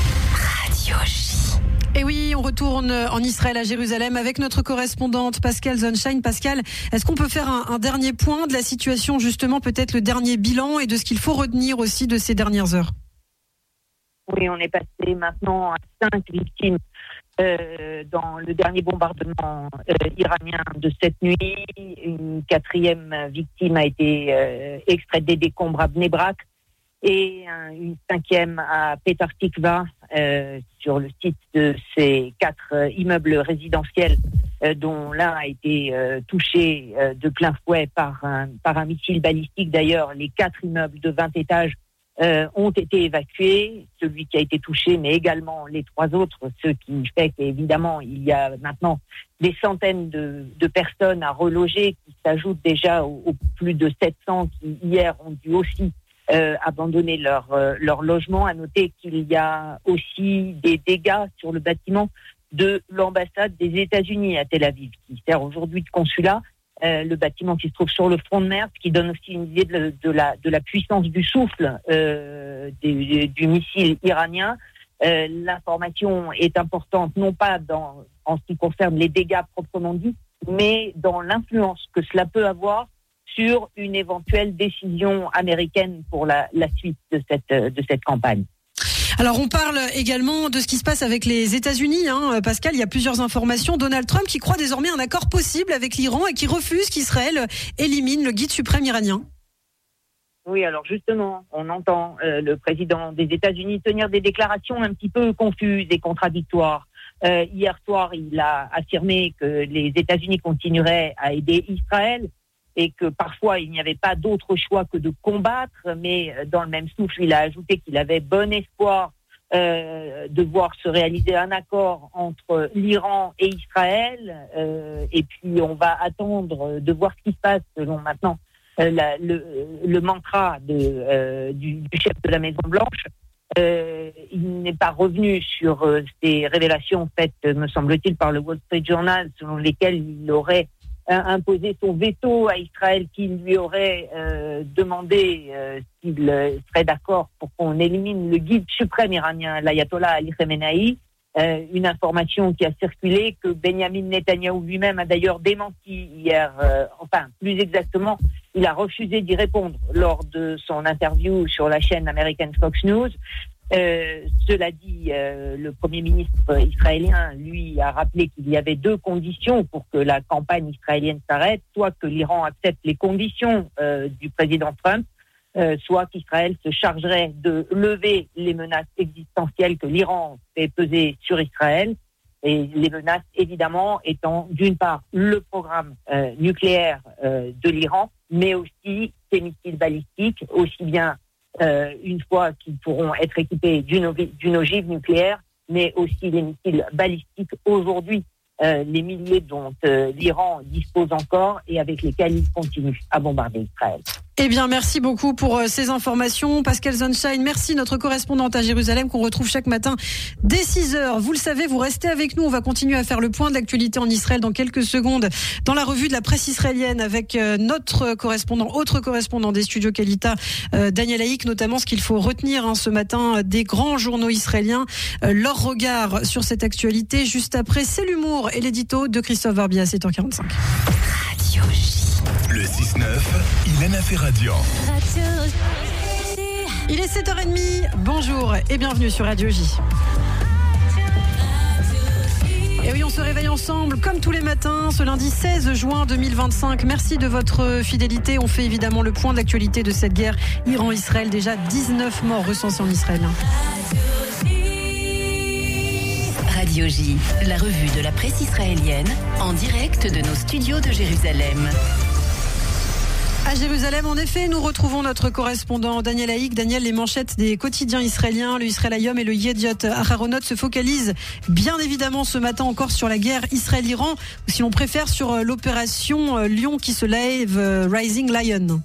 Et oui, on retourne en Israël à Jérusalem avec notre correspondante Pascal Zonshine. Pascal, est-ce qu'on peut faire un dernier point de la situation, justement, peut-être le dernier bilan et de ce qu'il faut retenir aussi de ces dernières heures? Oui, on est passé maintenant à 5 victimes dans le dernier bombardement iranien de cette nuit. Une 4e victime a été extraite des décombres à Bnei Brak et une 5e à Petar Tikva, sur le site de ces 4 immeubles résidentiels dont l'un a été touché de plein fouet par un missile balistique. D'ailleurs, les 4 immeubles de 20 étages ont été évacués, celui qui a été touché, mais également les 3 autres, ce qui fait qu'évidemment, il y a maintenant des centaines de personnes à reloger qui s'ajoutent déjà aux plus de 700 qui, hier, ont dû aussi abandonner leur logement. À noter qu'il y a aussi des dégâts sur le bâtiment de l'ambassade des États-Unis à Tel Aviv, qui sert aujourd'hui de consulat. Le bâtiment qui se trouve sur le front de mer, ce qui donne aussi une idée de la puissance du souffle du missile iranien. L'information est importante, non pas en ce qui concerne les dégâts proprement dits, mais dans l'influence que cela peut avoir sur une éventuelle décision américaine pour la suite de cette campagne. Alors on parle également de ce qui se passe avec les États-Unis, Pascal, il y a plusieurs informations. Donald Trump qui croit désormais un accord possible avec l'Iran et qui refuse qu'Israël élimine le guide suprême iranien. Oui, alors justement, on entend le président des États-Unis tenir des déclarations un petit peu confuses et contradictoires. Hier soir, il a affirmé que les États-Unis continueraient à aider Israël et que parfois il n'y avait pas d'autre choix que de combattre, mais dans le même souffle, il a ajouté qu'il avait bon espoir de voir se réaliser un accord entre l'Iran et Israël, et puis on va attendre de voir ce qui se passe selon maintenant le mantra du chef de la Maison-Blanche. Il n'est pas revenu sur ces révélations faites, me semble-t-il, par le Wall Street Journal, selon lesquelles il aurait imposé son veto à Israël, qui lui aurait demandé s'il serait d'accord pour qu'on élimine le guide suprême iranien, l'ayatollah Ali Khamenei. Une information qui a circulé, que Benjamin Netanyahou lui-même a d'ailleurs démenti hier. Enfin, plus exactement, il a refusé d'y répondre lors de son interview sur la chaîne américaine Fox News. Cela dit, le Premier ministre israélien, lui, a rappelé qu'il y avait 2 conditions pour que la campagne israélienne s'arrête, soit que l'Iran accepte les conditions du président Trump, soit qu'Israël se chargerait de lever les menaces existentielles que l'Iran fait peser sur Israël, et les menaces, évidemment, étant d'une part le programme nucléaire de l'Iran, mais aussi ses missiles balistiques, aussi bien une fois qu'ils pourront être équipés d'une ogive nucléaire, mais aussi les missiles balistiques aujourd'hui, les milliers dont l'Iran dispose encore et avec lesquels il continue à bombarder Israël. Eh bien, merci beaucoup pour ces informations. Pascal Zonshine, merci, notre correspondante à Jérusalem qu'on retrouve chaque matin dès 6h. Vous le savez, vous restez avec nous. On va continuer à faire le point de l'actualité en Israël dans quelques secondes dans la revue de la presse israélienne avec notre correspondant, autre correspondant des studios Kalita, Daniel Haïk, notamment ce qu'il faut retenir ce matin des grands journaux israéliens, leur regard sur cette actualité. Juste après, c'est l'humour et l'édito de Christophe Barbier à 7h45. Radio J. Le 6-9, Ilana Ferradian. Il est 7h30, bonjour et bienvenue sur Radio J. Et oui, on se réveille ensemble comme tous les matins ce lundi 16 juin 2025. Merci de votre fidélité. On fait évidemment le point de l'actualité de cette guerre Iran-Israël. Déjà 19 morts recensés en Israël. Radio J, la revue de la presse israélienne, en direct de nos studios de Jérusalem. À Jérusalem, en effet, nous retrouvons notre correspondant Daniel Haïk. Daniel, les manchettes des quotidiens israéliens, le Israël Hayom et le Yediot Aharonot se focalisent bien évidemment ce matin encore sur la guerre Israël-Iran, ou si l'on préfère sur l'opération Lion qui se lève, Rising Lion.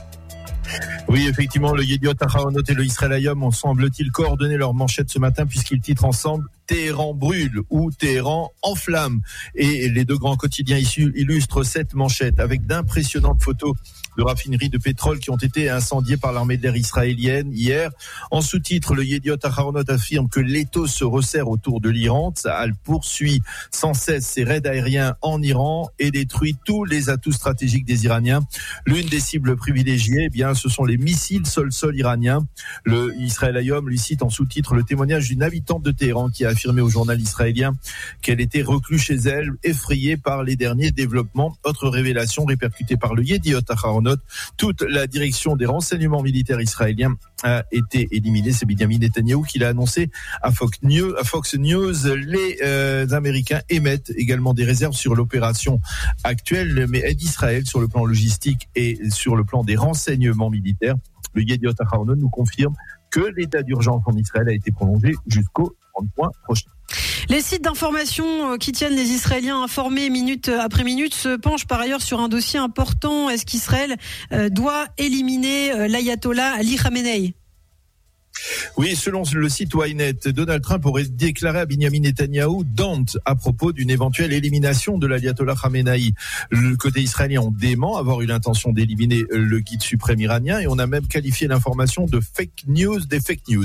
Oui, effectivement, le Yediot Aharonot et le Israël Hayom ont, semble-t-il, coordonné leurs manchettes ce matin puisqu'ils titrent ensemble Téhéran brûle ou Téhéran en flammes. Et les deux grands quotidiens issus illustrent cette manchette avec d'impressionnantes photos de raffineries de pétrole qui ont été incendiées par l'armée de l'air israélienne hier. En sous-titre, le Yediot Aharonot affirme que l'étau se resserre autour de l'Iran. Tsahal poursuit sans cesse ses raids aériens en Iran et détruit tous les atouts stratégiques des Iraniens. L'une des cibles privilégiées, eh bien, ce sont les missiles sol-sol iraniens. Le Israël Hayom lui cite en sous-titre le témoignage d'une habitante de Téhéran qui a affirmé au journal israélien qu'elle était reclue chez elle, effrayée par les derniers développements. Autre révélation répercutée par le Yediot Aharonot, toute la direction des renseignements militaires israéliens a été éliminée. C'est Benjamin Netanyahou qui l'a annoncé à Fox News. Les Américains émettent également des réserves sur l'opération actuelle, mais aident Israël sur le plan logistique et sur le plan des renseignements militaires. Le Yediot Aharonot nous confirme que l'état d'urgence en Israël a été prolongé jusqu'au 30 juin prochain. Les sites d'information qui tiennent les Israéliens informés minute après minute se penchent par ailleurs sur un dossier important. Est-ce qu'Israël doit éliminer l'ayatollah Ali Khamenei ? Oui, selon le site Ynet, Donald Trump aurait déclaré à Benjamin Netanyahou Dante à propos d'une éventuelle élimination de l'ayatollah Khamenei. Le côté israélien, on dément avoir eu l'intention d'éliminer le guide suprême iranien et on a même qualifié l'information de fake news des fake news.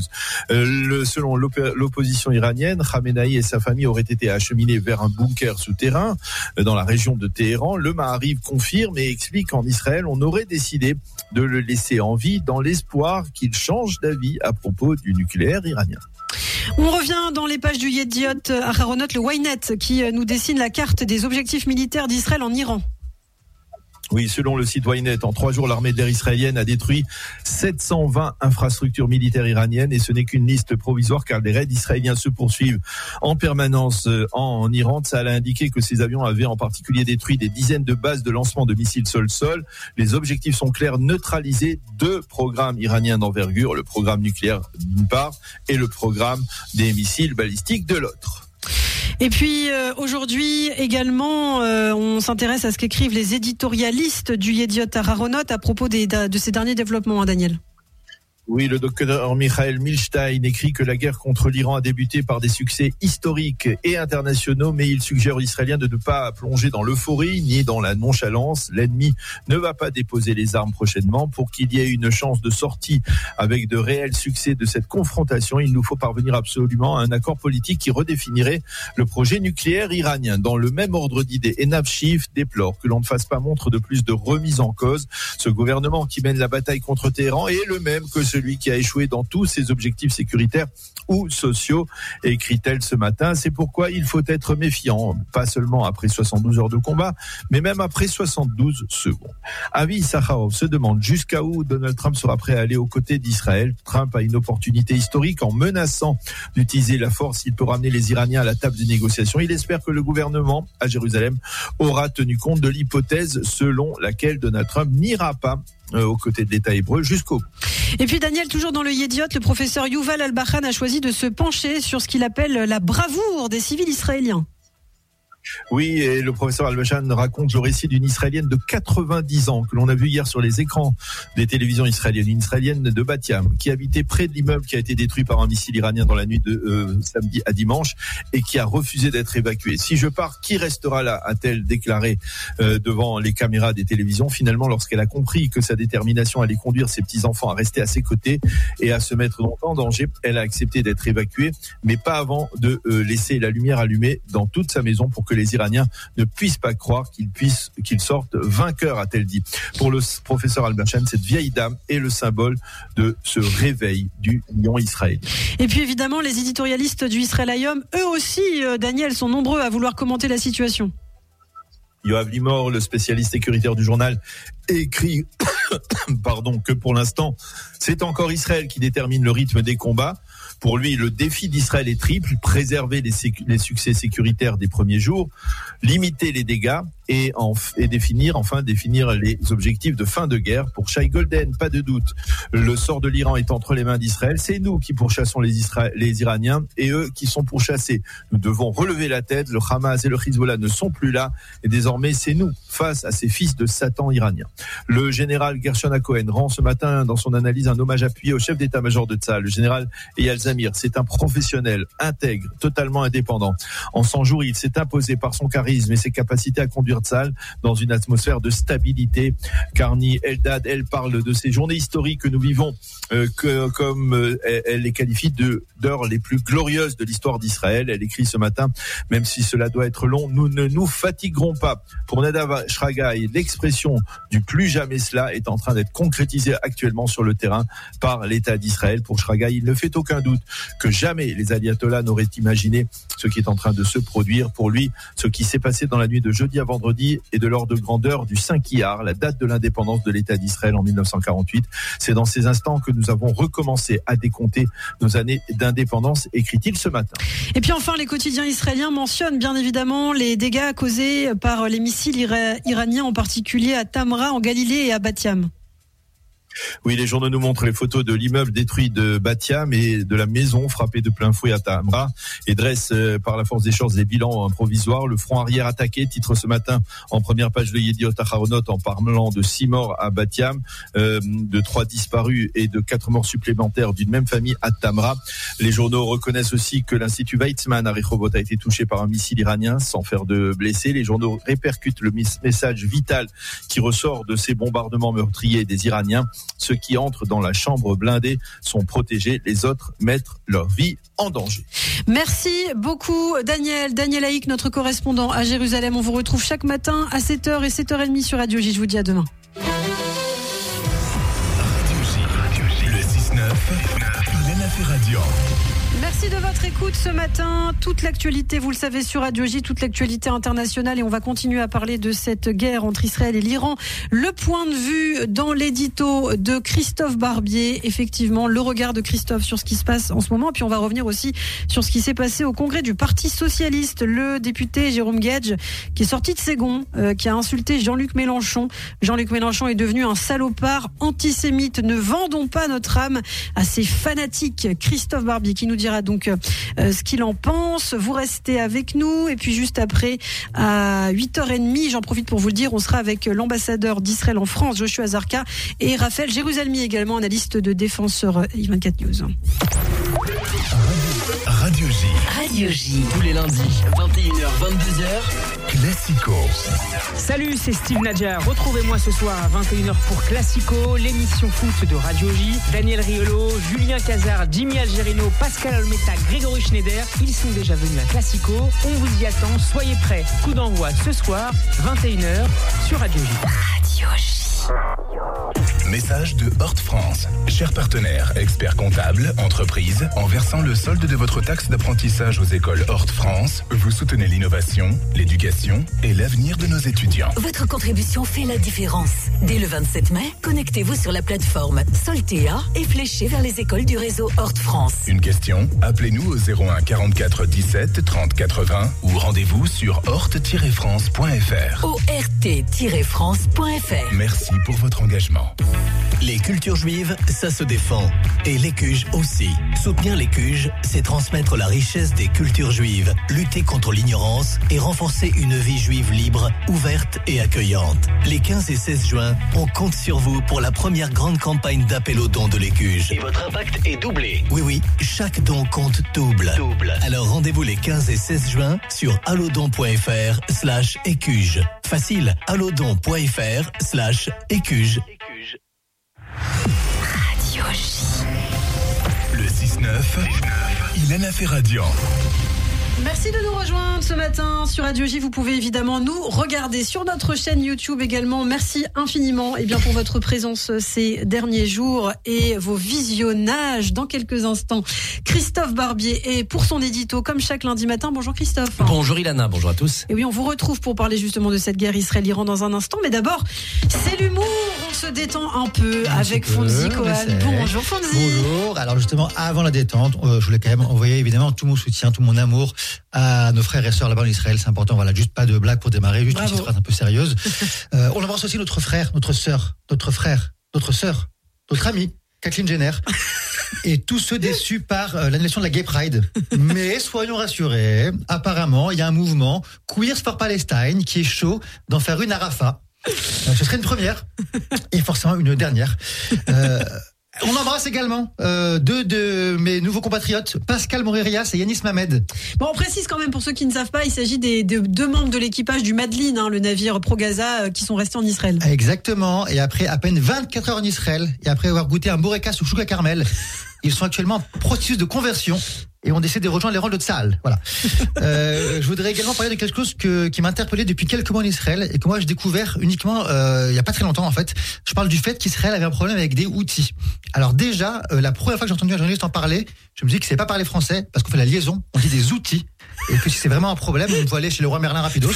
Selon l'opposition iranienne, Khamenei et sa famille auraient été acheminés vers un bunker souterrain dans la région de Téhéran. Le Maariv confirme et explique qu'en Israël, on aurait décidé de le laisser en vie dans l'espoir qu'il change d'avis à propos du nucléaire iranien. On revient dans les pages du Yediot Aharonot, le Ynet, qui nous dessine la carte des objectifs militaires d'Israël en Iran. Oui, selon le site Ynet, en 3 jours, l'armée de l'air israélienne a détruit 720 infrastructures militaires iraniennes et ce n'est qu'une liste provisoire car les raids israéliens se poursuivent en permanence en Iran. Ça a indiqué que ces avions avaient en particulier détruit des dizaines de bases de lancement de missiles sol-sol. Les objectifs sont clairs, neutraliser 2 programmes iraniens d'envergure, le programme nucléaire d'une part et le programme des missiles balistiques de l'autre. Et puis aujourd'hui également, on s'intéresse à ce qu'écrivent les éditorialistes du Yediot Aharonot à propos de ces derniers développements, Daniel. Oui, le docteur Michael Milstein écrit que la guerre contre l'Iran a débuté par des succès historiques et internationaux, mais il suggère aux Israéliens de ne pas plonger dans l'euphorie ni dans la nonchalance. L'ennemi ne va pas déposer les armes prochainement. Pour qu'il y ait une chance de sortie avec de réels succès de cette confrontation, il nous faut parvenir absolument à un accord politique qui redéfinirait le projet nucléaire iranien. Dans le même ordre d'idées, Enav Shif déplore que l'on ne fasse pas montre de plus de remise en cause. Ce gouvernement qui mène la bataille contre Téhéran est le même que celui qui a échoué dans tous ses objectifs sécuritaires ou sociaux, écrit-elle ce matin. C'est pourquoi il faut être méfiant, pas seulement après 72 heures de combat, mais même après 72 secondes. Avi Sakharov se demande jusqu'à où Donald Trump sera prêt à aller aux côtés d'Israël. Trump a une opportunité historique en menaçant d'utiliser la force. Il peut ramener les Iraniens à la table des négociations. Il espère que le gouvernement à Jérusalem aura tenu compte de l'hypothèse selon laquelle Donald Trump n'ira pas aux côtés de l'État hébreu jusqu'au bout. Et puis Daniel, toujours dans le Yediot, le professeur Yuval Al-Bahan a choisi de se pencher sur ce qu'il appelle la bravoure des civils israéliens. Oui, et le professeur Al-Bashan raconte le récit d'une Israélienne de 90 ans que l'on a vu hier sur les écrans des télévisions israéliennes. Une Israélienne de Bat-Yam qui habitait près de l'immeuble qui a été détruit par un missile iranien dans la nuit de samedi à dimanche et qui a refusé d'être évacuée. Si je pars, qui restera là, a-t-elle déclaré devant les caméras des télévisions. Finalement, lorsqu'elle a compris que sa détermination allait conduire ses petits-enfants à rester à ses côtés et à se mettre donc en danger, elle a accepté d'être évacuée, mais pas avant de laisser la lumière allumée dans toute sa maison pour que les Iraniens ne puissent pas croire qu'ils sortent vainqueurs, a-t-elle dit. Pour le professeur Al-Bashan, cette vieille dame est le symbole de ce réveil du lion israélien. Et puis évidemment, les éditorialistes du Israël Hayom, eux aussi, Daniel, sont nombreux à vouloir commenter la situation. Yoav Limor, le spécialiste sécuritaire du journal, écrit que pour l'instant, c'est encore Israël qui détermine le rythme des combats. Pour lui, le défi d'Israël est triple: préserver les succès sécuritaires des premiers jours, limiter les dégâts et définir les objectifs de fin de guerre. Pour Shai Golden, pas de doute, le sort de l'Iran est entre les mains d'Israël. C'est nous qui pourchassons les Iraniens et eux qui sont pourchassés. Nous devons relever la tête. Le Hamas et le Hezbollah ne sont plus là et désormais c'est nous face à ces fils de Satan iraniens. Le général Gershon Cohen rend ce matin dans son analyse un hommage appuyé au chef d'état-major de Tsahal, le général Eyal Zamir. C'est un professionnel intègre, totalement indépendant. En 100 jours, il s'est imposé par son charisme et ses capacités à conduire Tsahal dans une atmosphère de stabilité. Karni Eldad, elle parle de ces journées historiques que nous vivons, comme elle les qualifie d'heures les plus glorieuses de l'histoire d'Israël. Elle écrit ce matin: même si cela doit être long, nous ne nous fatiguerons pas. Pour Nadav Shragai, l'expression du plus jamais cela est en train d'être concrétisée actuellement sur le terrain par l'État d'Israël. Pour Shragai, il ne fait aucun doute que jamais les ayatollahs n'auraient imaginé ce qui est en train de se produire. Pour lui, ce qui s'est passé dans la nuit de jeudi à vendredi est de l'ordre de grandeur du 5 Iyar, la date de l'indépendance de l'État d'Israël en 1948. C'est dans ces instants que nous avons recommencé à décompter nos années d'indépendance, écrit-il ce matin. Et puis enfin, les quotidiens israéliens mentionnent bien évidemment les dégâts causés par les missiles iraniens, en particulier à Tamra, en Galilée et à Bat-Yam. Oui, les journaux nous montrent les photos de l'immeuble détruit de Bat-Yam et de la maison frappée de plein fouet à Tamra et dressent par la force des choses des bilans provisoires. Le front arrière attaqué, titre ce matin en première page de Yediot Aharonot en parlant de 6 morts à Bat-Yam, de 3 disparus et de 4 morts supplémentaires d'une même famille à Tamra. Les journaux reconnaissent aussi que l'Institut Weizmann à Rehovot a été touché par un missile iranien sans faire de blessés. Les journaux répercutent le message vital qui ressort de ces bombardements meurtriers des Iraniens. Ceux qui entrent dans la chambre blindée sont protégés, les autres mettent leur vie en danger. Merci beaucoup Daniel Haïk, notre correspondant à Jérusalem. On vous retrouve chaque matin à 7h et 7h30 sur Radio J. Je vous dis à demain. Radio J, le 6-9, Ilana Ferradian. Merci de votre écoute ce matin. Toute l'actualité, vous le savez, sur Radio J, toute l'actualité internationale, et on va continuer à parler de cette guerre entre Israël et l'Iran. Le point de vue dans l'édito de Christophe Barbier, effectivement, le regard de Christophe sur ce qui se passe en ce moment. Et puis on va revenir aussi sur ce qui s'est passé au congrès du Parti Socialiste. Le député Jérôme Guedj, qui est sorti de ses gonds, qui a insulté Jean-Luc Mélenchon. Jean-Luc Mélenchon est devenu un salopard antisémite. Ne vendons pas notre âme à ces fanatiques. Christophe Barbier qui nous dira donc ce qu'il en pense. Vous restez avec nous et puis juste après à 8h30, j'en profite pour vous le dire, on sera avec l'ambassadeur d'Israël en France, Joshua Zarka, et Raphaël Jérusalemi, également analyste de Défenseur I24 News. Radio J. Radio J. Tous les lundis, 21h, 22h. Classico. Salut, c'est Steve Nadja. Retrouvez-moi ce soir à 21h pour Classico, l'émission foot de Radio J. Daniel Riolo, Julien Cazard, Jimmy Algerino, Pascal Olmeta, Grégory Schneider. Ils sont déjà venus à Classico. On vous y attend. Soyez prêts. Coup d'envoi ce soir, 21h sur Radio J. Radio J. Message de Hort France. Chers partenaires, experts comptables, entreprises, en versant le solde de votre taxe d'apprentissage aux écoles Hort France, vous soutenez l'innovation, l'éducation et l'avenir de nos étudiants. Votre contribution fait la différence. Dès le 27 mai, connectez-vous sur la plateforme Soltea et fléchez vers les écoles du réseau Hort France. Une question? Appelez-nous au 01 44 17 30 80 ou rendez-vous sur hort-france.fr. ORT-france.fr. Merci pour votre engagement. Les cultures juives, ça se défend. Et l'ECUJ aussi. Soutenir l'ECUJ, c'est transmettre la richesse des cultures juives, lutter contre l'ignorance et renforcer une vie juive libre, ouverte et accueillante. Les 15 et 16 juin, on compte sur vous pour la première grande campagne d'appel aux dons de l'ECUJ. Et votre impact est doublé. Oui, chaque don compte double. Alors rendez-vous les 15 et 16 juin sur allodon.fr/ECUJ. Facile, allodon.fr/ECUJ. Radio J. Le 6-9, Ilana Ferradian. Merci de nous rejoindre ce matin sur Radio J. Vous pouvez évidemment nous regarder sur notre chaîne YouTube également. Merci infiniment pour votre présence ces derniers jours et vos visionnages. Dans quelques instants, Christophe Barbier est pour son édito comme chaque lundi matin. Bonjour Christophe. Bonjour Ilana, bonjour à tous. Et oui, on vous retrouve pour parler justement de cette guerre Israël-Iran dans un instant. Mais d'abord, c'est l'humour. On se détend un peu avec Fonzi Cohen. Bonjour Fonzi. Bonjour. Alors justement, avant la détente, je voulais quand même envoyer évidemment tout mon soutien, tout mon amour à nos frères et sœurs là-bas en Israël. C'est important, voilà, juste pas de blague pour démarrer, juste une petite phrase un peu sérieuse. On embrasse aussi notre frère, notre sœur, notre amie, Kathleen Jenner, et tous ceux déçus par l'annulation de la Gay Pride. Mais soyons rassurés, apparemment, il y a un mouvement Queers for Palestine qui est chaud d'en faire une à Rafah. Ce serait une première et forcément une dernière. On embrasse également deux de mes nouveaux compatriotes, Pascal Morerias et Yanis Mamed. Bon, on précise quand même pour ceux qui ne savent pas, il s'agit des deux membres de l'équipage du Madeleine, le navire pro-Gaza, qui sont restés en Israël. Exactement, et après à peine 24 heures en Israël, et après avoir goûté un bourrekas ou chouka carmel, ils sont actuellement en processus de conversion et ont décidé de rejoindre les rangs de Tsahal. Voilà. Je voudrais également parler de quelque chose qui m'a interpellé depuis quelques mois en Israël et que moi j'ai découvert uniquement il y a pas très longtemps en fait. Je parle du fait qu'Israël avait un problème avec des Houthis. Alors déjà, la première fois que j'ai entendu un journaliste en parler, je me dis que c'est pas parler français parce qu'on fait la liaison, on dit des outils. Et que si c'est vraiment un problème, on doit aller chez le roi Merlin rapidos.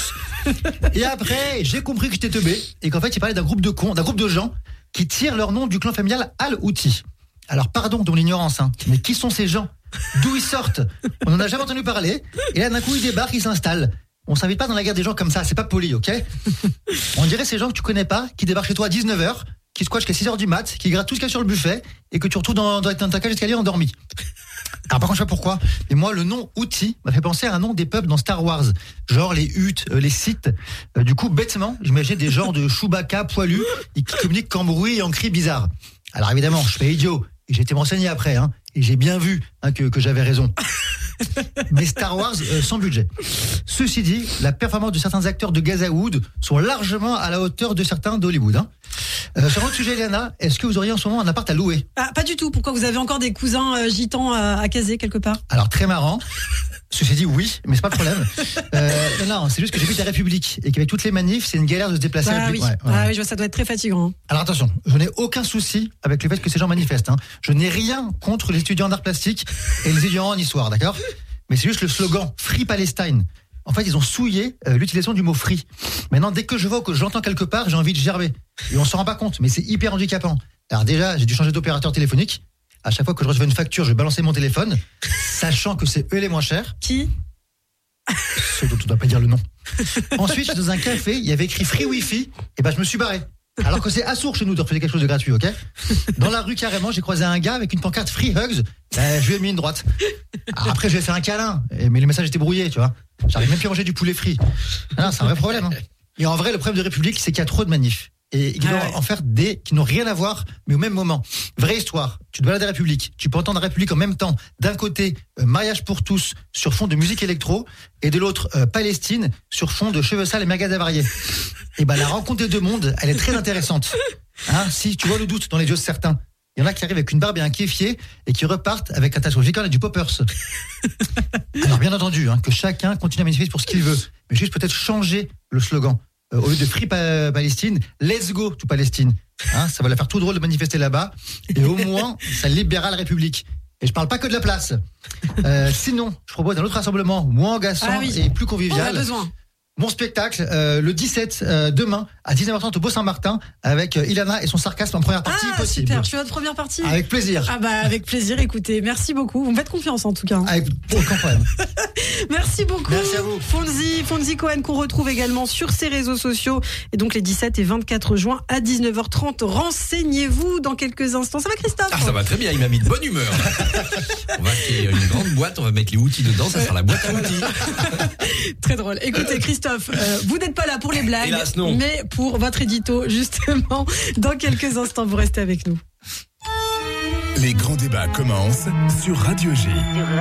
Et après, j'ai compris que j'étais teubé et qu'en fait, il parlait d'un groupe de cons, d'un groupe de gens qui tirent leur nom du clan familial Al-Houthi. Alors pardon de mon ignorance, mais qui sont ces gens ? D'où ils sortent ? On n'en a jamais entendu parler. Et là, d'un coup, ils débarquent, ils s'installent. On s'invite pas dans la guerre des gens comme ça, c'est pas poli, ok ? On dirait ces gens que tu connais pas, qui débarquent chez toi à 19h, qui squattent jusqu'à 6h du mat, qui grattent tout ce qu'il y a sur le buffet, et que tu retrouves dans ta cage d'escalier endormi. Alors par contre, je sais pas pourquoi, mais moi, le nom Houthi m'a fait penser à un nom des peuples dans Star Wars. Genre les Huttes, les Sith. Du coup, bêtement, j'imaginais des genres de Chewbacca poilus, qui communiquent qu'en bruit et en cris bizarres. Alors évidemment, je suis pas idiot. Et j'ai été renseigné après, et j'ai bien vu que j'avais raison. Mais Star Wars sans budget. Ceci dit, la performance de certains acteurs de Gazaoud sont largement à la hauteur de certains d'Hollywood. Sur un autre sujet, Léana, est-ce que vous auriez en ce moment un appart à louer ? Pas du tout. Pourquoi vous avez encore des cousins gitans à caser quelque part ? Alors très marrant. Ceci dit, oui, mais c'est pas le problème. Non, c'est juste que j'ai vu la République et qu'avec toutes les manifs, c'est une galère de se déplacer. Oui, je vois, ça doit être très fatigant. Alors attention, je n'ai aucun souci avec le fait que ces gens manifestent. Je n'ai rien contre les étudiants d'art plastique et les étudiants en histoire, d'accord ? Mais c'est juste le slogan Free Palestine. En fait, ils ont souillé l'utilisation du mot free. Maintenant, dès que je vois ou que j'entends quelque part, j'ai envie de gerber. Et on s'en rend pas compte, mais c'est hyper handicapant. Alors déjà, j'ai dû changer d'opérateur téléphonique. À chaque fois que je recevais une facture, je balançais mon téléphone, sachant que c'est eux les moins chers. Qui ? Ceux dont on ne doit pas dire le nom. Ensuite, j'étais dans un café, il y avait écrit Free Wi-Fi, et je me suis barré. Alors que c'est assourd chez nous de refuser quelque chose de gratuit, ok ? Dans la rue, carrément, j'ai croisé un gars avec une pancarte Free Hugs, je lui ai mis une droite. Après, je lui ai fait un câlin, mais le message était brouillé, tu vois. J'arrive même plus à manger du poulet frit. Non, c'est un vrai problème. Et en vrai, le problème de République, c'est qu'il y a trop de manifs. Et ils doivent en faire des qui n'ont rien à voir, mais au même moment. Vraie histoire. Tu te balades à la République. Tu peux entendre la République en même temps. D'un côté, mariage pour tous sur fond de musique électro, et de l'autre, Palestine sur fond de cheveux sales et merguez avariés. Et la rencontre des deux mondes, elle est très intéressante. Si tu vois le doute dans les yeux de certains. Il y en a qui arrivent avec une barbe et un kéfier et qui repartent avec un tatouage et du poppers. Alors bien entendu, que chacun continue à manifester pour ce qu'il veut, mais juste peut-être changer le slogan. Au lieu de Free Palestine, Let's Go to Palestine. Ça va la faire tout drôle de manifester là-bas. Et au moins, ça libérera la République. Et je parle pas que de la place. Sinon, je propose un autre rassemblement moins agaçant et plus convivial. On a besoin. Mon spectacle, le 17, demain, à 19h30 au Beau-Saint-Martin, avec Ilana et son sarcasme en première partie. Possible. Super, je fais votre première partie. Avec plaisir. Avec plaisir, écoutez, merci beaucoup. Vous me faites confiance en tout cas. Avec aucun problème. Merci beaucoup. Merci à vous. Fonzi Cohen, qu'on retrouve également sur ses réseaux sociaux. Et donc les 17 et 24 juin à 19h30. Renseignez-vous dans quelques instants. Ça va, Christophe? Ça va très bien, il m'a mis de bonne humeur. On va créer une grande boîte, on va mettre les outils dedans, ça sera la boîte à outils. Très drôle. Écoutez, Christophe, vous n'êtes pas là pour les blagues, hélas, non. Mais pour votre édito, justement, dans quelques instants, vous restez avec nous. Les grands débats commencent sur Radio J.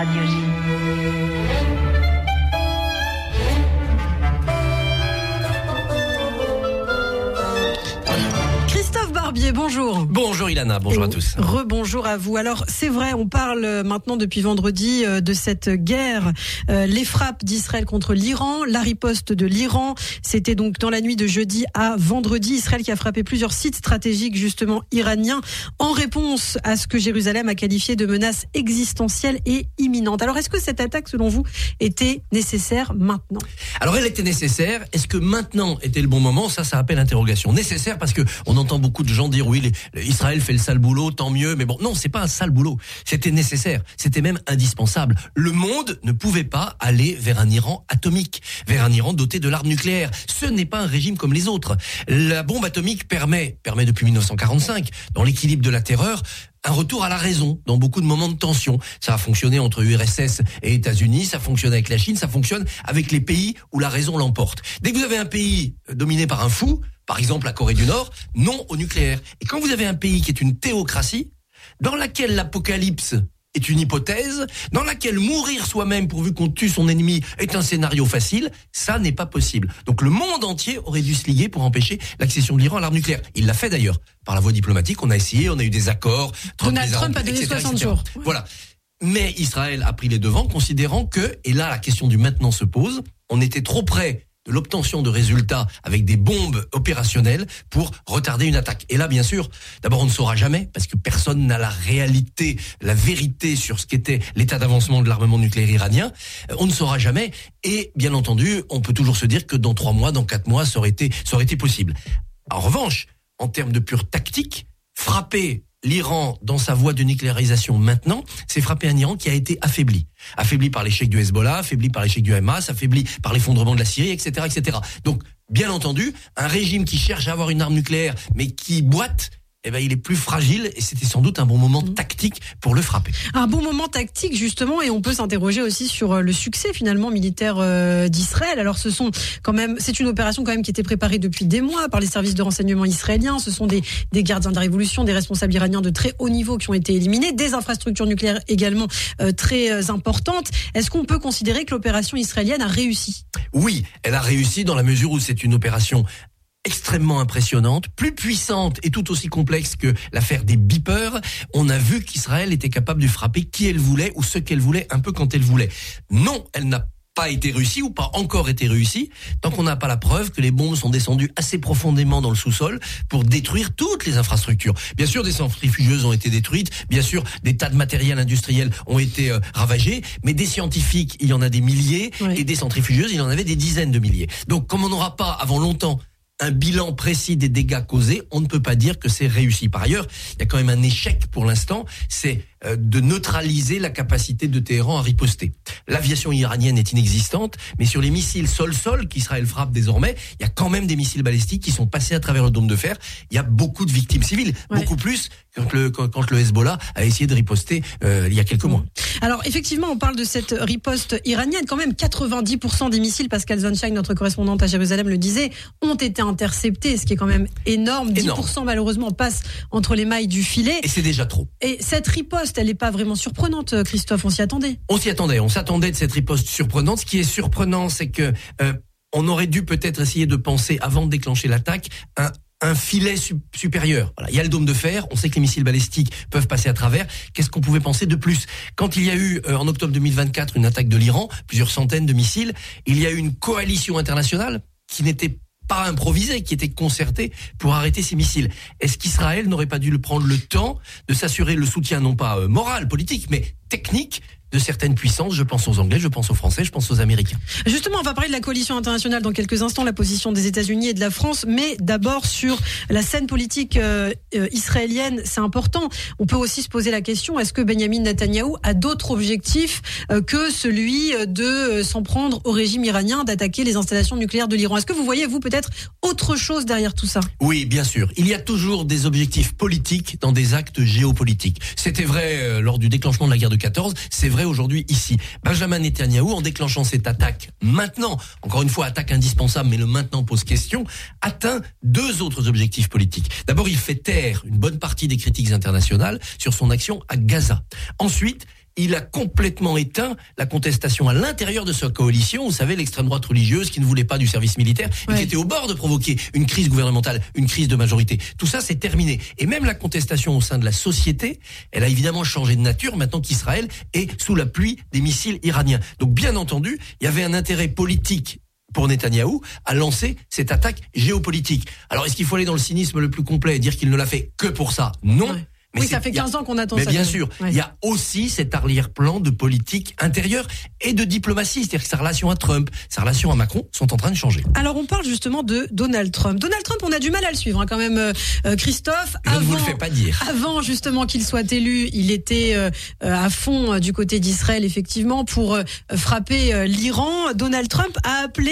Christophe Barbier, bonjour. Bonjour Ilana, bonjour à tous. Rebonjour à vous. Alors c'est vrai, on parle maintenant depuis vendredi de cette guerre, les frappes d'Israël contre l'Iran, la riposte de l'Iran. C'était donc dans la nuit de jeudi à vendredi, Israël qui a frappé plusieurs sites stratégiques justement iraniens en réponse à ce que Jérusalem a qualifié de menace existentielle et imminente. Alors est-ce que cette attaque, selon vous, était nécessaire maintenant? Alors elle était nécessaire. Est-ce que maintenant était le bon moment? Ça appelle interrogation. Nécessaire parce que on entend beaucoup de gens dire oui, Israël fait le sale boulot, tant mieux. Mais bon, non, c'est pas un sale boulot. C'était nécessaire. C'était même indispensable. Le monde ne pouvait pas aller vers un Iran atomique, vers un Iran doté de l'arme nucléaire. Ce n'est pas un régime comme les autres. La bombe atomique permet depuis 1945, dans l'équilibre de la terreur, un retour à la raison dans beaucoup de moments de tension. Ça a fonctionné entre URSS et États-Unis, ça fonctionne avec la Chine, ça fonctionne avec les pays où la raison l'emporte. Dès que vous avez un pays dominé par un fou, par exemple la Corée du Nord, non au nucléaire. Et quand vous avez un pays qui est une théocratie, dans laquelle l'apocalypse est une hypothèse, dans laquelle mourir soi-même pourvu qu'on tue son ennemi est un scénario facile, ça n'est pas possible. Donc le monde entier aurait dû se lier pour empêcher l'accession de l'Iran à l'arme nucléaire. Il l'a fait d'ailleurs. Par la voie diplomatique, on a essayé, on a eu des accords. Donald Trump a donné 60 jours. Ouais. Voilà. Mais Israël a pris les devants, considérant que, et là la question du maintenant se pose, on était trop près de l'obtention de résultats avec des bombes opérationnelles pour retarder une attaque. Et là, bien sûr, d'abord, on ne saura jamais, parce que personne n'a la réalité, la vérité sur ce qu'était l'état d'avancement de l'armement nucléaire iranien. On ne saura jamais. Et bien entendu, on peut toujours se dire que dans 3 mois, dans 4 mois, ça aurait été possible. En revanche, en termes de pure tactique, frapper l'Iran dans sa voie de nucléarisation maintenant, c'est frapper un Iran qui a été affaibli. Affaibli par l'échec du Hezbollah, affaibli par l'échec du Hamas, affaibli par l'effondrement de la Syrie, etc., etc. Donc, bien entendu, un régime qui cherche à avoir une arme nucléaire, mais qui boite, il est plus fragile et c'était sans doute un bon moment tactique pour le frapper. Un bon moment tactique justement, et on peut s'interroger aussi sur le succès finalement militaire d'Israël. Alors c'est une opération quand même qui était préparée depuis des mois par les services de renseignement israéliens. Ce sont des gardiens de la révolution, des responsables iraniens de très haut niveau qui ont été éliminés, des infrastructures nucléaires également très importantes. Est-ce qu'on peut considérer que l'opération israélienne a réussi? Oui, elle a réussi dans la mesure où c'est une opération extrêmement impressionnante, plus puissante et tout aussi complexe que l'affaire des beepers. On a vu qu'Israël était capable de frapper qui elle voulait ou ce qu'elle voulait, un peu quand elle voulait. Non, elle n'a pas été réussie ou pas encore été réussie tant qu'on n'a pas la preuve que les bombes sont descendues assez profondément dans le sous-sol pour détruire toutes les infrastructures. Bien sûr, des centrifugeuses ont été détruites, bien sûr, des tas de matériel industriel ont été ravagés, mais des scientifiques, il y en a des milliers, et des centrifugeuses, il y en avait des dizaines de milliers. Donc, comme on n'aura pas avant longtemps un bilan précis des dégâts causés, on ne peut pas dire que c'est réussi. Par ailleurs, il y a quand même un échec pour l'instant, c'est de neutraliser la capacité de Téhéran à riposter. L'aviation iranienne est inexistante, mais sur les missiles sol-sol qu'Israël frappe désormais, il y a quand même des missiles balistiques qui sont passés à travers le dôme de fer. Il y a beaucoup de victimes civiles, beaucoup plus quand le Hezbollah a essayé de riposter il y a quelques mois. Alors effectivement, on parle de cette riposte iranienne. Quand même, 90% des missiles, Pascal Zonshine, notre correspondante à Jérusalem, le disait, ont été interceptés, ce qui est quand même énorme. 10% malheureusement passent entre les mailles du filet. Et c'est déjà trop. Et cette riposte, elle n'est pas vraiment surprenante, Christophe, on s'y attendait. On s'attendait de cette riposte surprenante. Ce qui est surprenant, c'est que on aurait dû peut-être essayer de penser, avant de déclencher l'attaque, un filet supérieur. Voilà, il y a le dôme de fer, on sait que les missiles balistiques peuvent passer à travers. Qu'est-ce qu'on pouvait penser de plus? Quand il y a eu, en octobre 2024, une attaque de l'Iran, plusieurs centaines de missiles, il y a eu une coalition internationale qui n'était pas improvisée, qui était concertée pour arrêter ces missiles. Est-ce qu'Israël n'aurait pas dû prendre le temps de s'assurer le soutien, non pas moral, politique, mais technique de certaines puissances. Je pense aux Anglais, je pense aux Français, je pense aux Américains. Justement, on va parler de la coalition internationale dans quelques instants, la position des États-Unis et de la France, mais d'abord sur la scène politique israélienne, c'est important. On peut aussi se poser la question, est-ce que Benyamin Netanyahou a d'autres objectifs que celui de s'en prendre au régime iranien, d'attaquer les installations nucléaires de l'Iran? Est-ce que vous voyez, vous, peut-être autre chose derrière tout ça? Oui, bien sûr. Il y a toujours des objectifs politiques dans des actes géopolitiques. C'était vrai lors du déclenchement de la guerre de 14, c'est vrai aujourd'hui ici. Benjamin Netanyahou, en déclenchant cette attaque maintenant, encore une fois, attaque indispensable, mais le maintenant pose question, atteint deux autres objectifs politiques. D'abord, il fait taire une bonne partie des critiques internationales sur son action à Gaza. Ensuite, il a complètement éteint la contestation à l'intérieur de sa coalition. Vous savez, l'extrême droite religieuse qui ne voulait pas du service militaire et qui était au bord de provoquer une crise gouvernementale, une crise de majorité. Tout ça, c'est terminé. Et même la contestation au sein de la société, elle a évidemment changé de nature maintenant qu'Israël est sous la pluie des missiles iraniens. Donc, bien entendu, il y avait un intérêt politique pour Netanyahou à lancer cette attaque géopolitique. Alors, est-ce qu'il faut aller dans le cynisme le plus complet et dire qu'il ne l'a fait que pour ça? Non. Mais oui, ça fait 15 ans qu'on attend ça. Mais bien sûr, il y a aussi cet arrière-plan de politique intérieure et de diplomatie, c'est-à-dire que sa relation à Trump, sa relation à Macron sont en train de changer. Alors on parle justement de Donald Trump. Donald Trump, on a du mal à le suivre quand même, Christophe. Je ne vous le fais pas dire. Avant justement qu'il soit élu, il était à fond du côté d'Israël, effectivement, pour frapper l'Iran. Donald Trump a appelé,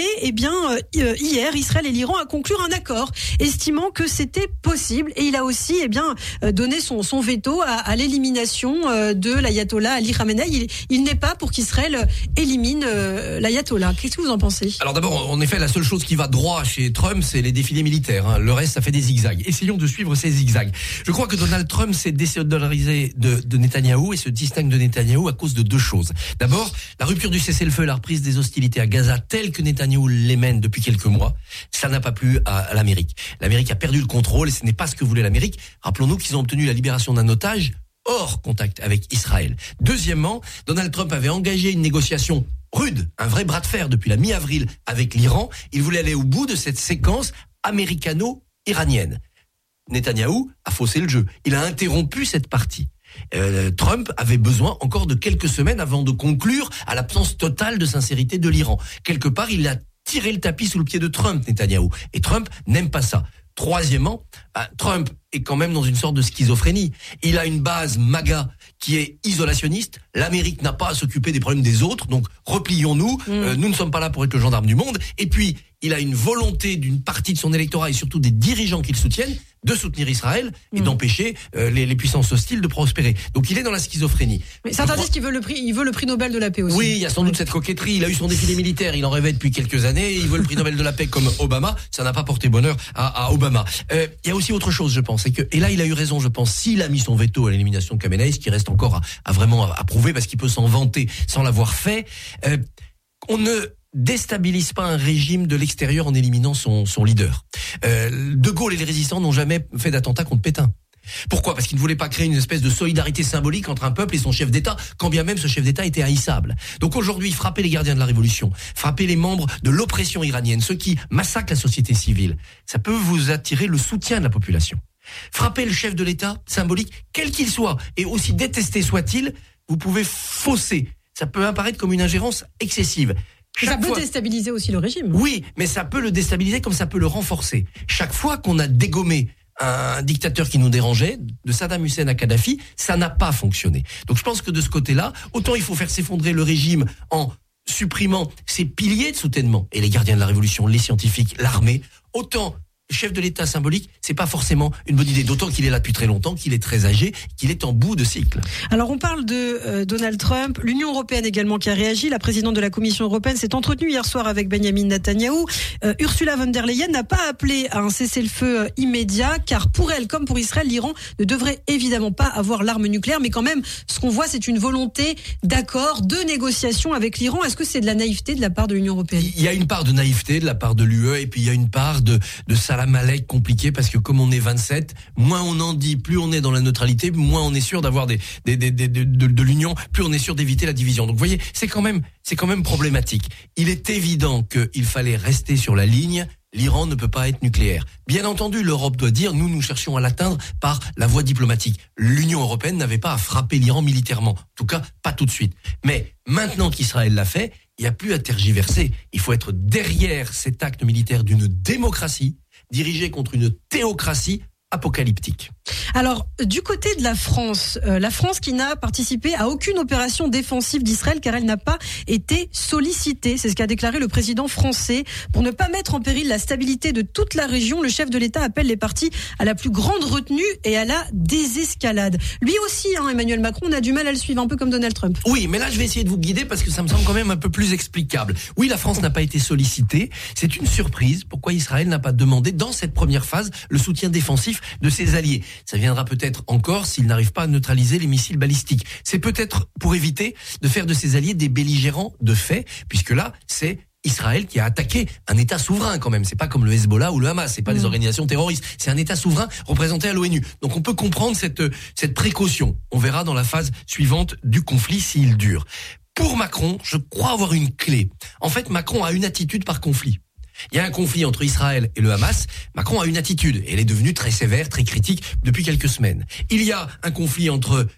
hier, Israël et l'Iran à conclure un accord, estimant que c'était possible. Et il a aussi, donné son veto à l'élimination de l'ayatollah Ali Khamenei. Il n'est pas pour qu'Israël élimine l'ayatollah. Qu'est-ce que vous en pensez? Alors d'abord, en effet, la seule chose qui va droit chez Trump, c'est les défilés militaires. Le reste, ça fait des zigzags. Essayons de suivre ces zigzags. Je crois que Donald Trump s'est désolidarisé de Netanyahou et se distingue de Netanyahou à cause de deux choses. D'abord, la rupture du cessez-le-feu, la reprise des hostilités à Gaza, telle que Netanyahou les mène depuis quelques mois, ça n'a pas plu à l'Amérique. L'Amérique a perdu le contrôle et ce n'est pas ce que voulait l'Amérique. Rappelons-nous qu'ils ont obtenu la libération d'un otage hors contact avec Israël. Deuxièmement, Donald Trump avait engagé une négociation rude, un vrai bras de fer depuis la mi-avril avec l'Iran. Il voulait aller au bout de cette séquence américano-iranienne. Netanyahou a faussé le jeu. Il a interrompu cette partie. Trump avait besoin encore de quelques semaines avant de conclure à l'absence totale de sincérité de l'Iran. Quelque part, il a tiré le tapis sous le pied de Trump, Netanyahou. Et Trump n'aime pas ça. Troisièmement, Trump est quand même dans une sorte de schizophrénie. Il a une base MAGA qui est isolationniste. L'Amérique n'a pas à s'occuper des problèmes des autres, donc replions-nous. Nous ne sommes pas là pour être le gendarme du monde. Et puis, il a une volonté d'une partie de son électorat et surtout des dirigeants qui le soutiennent de soutenir Israël et d'empêcher les puissances hostiles de prospérer. Donc il est dans la schizophrénie. Mais certains disent qu'il veut le prix Nobel de la paix aussi. Oui, il y a sans doute cette coquetterie. Il a eu son défilé militaire, il en rêvait depuis quelques années. Il veut le prix Nobel de la paix comme Obama. Ça n'a pas porté bonheur à Obama. Il y a aussi autre chose, je pense, et là il a eu raison, je pense. S'il a mis son veto à l'élimination de Khamenei, ce qui reste encore à vraiment prouver parce qu'il peut s'en vanter sans l'avoir fait, on ne déstabilise pas un régime de l'extérieur en éliminant son leader. De Gaulle et les résistants n'ont jamais fait d'attentat contre Pétain. Pourquoi? Parce qu'ils ne voulaient pas créer une espèce de solidarité symbolique entre un peuple et son chef d'État, quand bien même ce chef d'État était haïssable. Donc aujourd'hui, frapper les gardiens de la révolution, frapper les membres de l'oppression iranienne, ceux qui massacrent la société civile, ça peut vous attirer le soutien de la population. Frapper le chef de l'État, symbolique, quel qu'il soit, et aussi détesté soit-il, vous pouvez fausser. Ça peut apparaître comme une ingérence excessive. Ça peut déstabiliser aussi le régime. Oui, mais ça peut le déstabiliser comme ça peut le renforcer. Chaque fois qu'on a dégommé un dictateur qui nous dérangeait, de Saddam Hussein à Kadhafi, ça n'a pas fonctionné. Donc je pense que de ce côté-là, autant il faut faire s'effondrer le régime en supprimant ses piliers de soutènement, et les gardiens de la révolution, les scientifiques, l'armée, autant chef de l'État symbolique, c'est pas forcément une bonne idée, d'autant qu'il est là depuis très longtemps, qu'il est très âgé, qu'il est en bout de cycle. Alors on parle de Donald Trump, l'Union européenne également qui a réagi. La présidente de la Commission européenne s'est entretenue hier soir avec Benyamin Netanyahou. Ursula von der Leyen n'a pas appelé à un cessez-le-feu immédiat, car pour elle, comme pour Israël, l'Iran ne devrait évidemment pas avoir l'arme nucléaire, mais quand même, ce qu'on voit, c'est une volonté d'accord, de négociation avec l'Iran. Est-ce que c'est de la naïveté de la part de l'Union européenne? Il y a une part de naïveté de la part de l'UE, et puis il y a une part de salam alek compliqué, parce que comme on est 27, moins on en dit, plus on est dans la neutralité, moins on est sûr d'avoir de l'union, plus on est sûr d'éviter la division. Donc vous voyez, c'est quand même problématique. Il est évident qu'il fallait rester sur la ligne l'Iran ne peut pas être nucléaire. Bien entendu, l'Europe doit dire, nous cherchons à l'atteindre par la voie diplomatique. L'Union européenne n'avait pas à frapper l'Iran militairement. En tout cas, pas tout de suite. Mais maintenant qu'Israël l'a fait, il n'y a plus à tergiverser. Il faut être derrière cet acte militaire d'une démocratie dirigée contre une théocratie apocalyptique. Alors, du côté de la France qui n'a participé à aucune opération défensive d'Israël car elle n'a pas été sollicitée. C'est ce qu'a déclaré le président français. Pour ne pas mettre en péril la stabilité de toute la région, le chef de l'État appelle les partis à la plus grande retenue et à la désescalade. Lui aussi, Emmanuel Macron, on a du mal à le suivre, un peu comme Donald Trump. Oui, mais là, je vais essayer de vous guider parce que ça me semble quand même un peu plus explicable. Oui, la France n'a pas été sollicitée. C'est une surprise. Pourquoi Israël n'a pas demandé, dans cette première phase, le soutien défensif de ses alliés? Ça viendra peut-être encore s'il n'arrive pas à neutraliser les missiles balistiques. C'est peut-être pour éviter de faire de ses alliés des belligérants de fait, puisque là, c'est Israël qui a attaqué un État souverain quand même. C'est pas comme le Hezbollah ou le Hamas, c'est pas des organisations terroristes. C'est un État souverain représenté à l'ONU. Donc on peut comprendre cette précaution. On verra dans la phase suivante du conflit s'il dure. Pour Macron, je crois avoir une clé. En fait, Macron a une attitude par conflit. Il y a un conflit entre Israël et le Hamas. Macron a une attitude et elle est devenue très sévère, très critique depuis quelques semaines. Il y a un conflit entre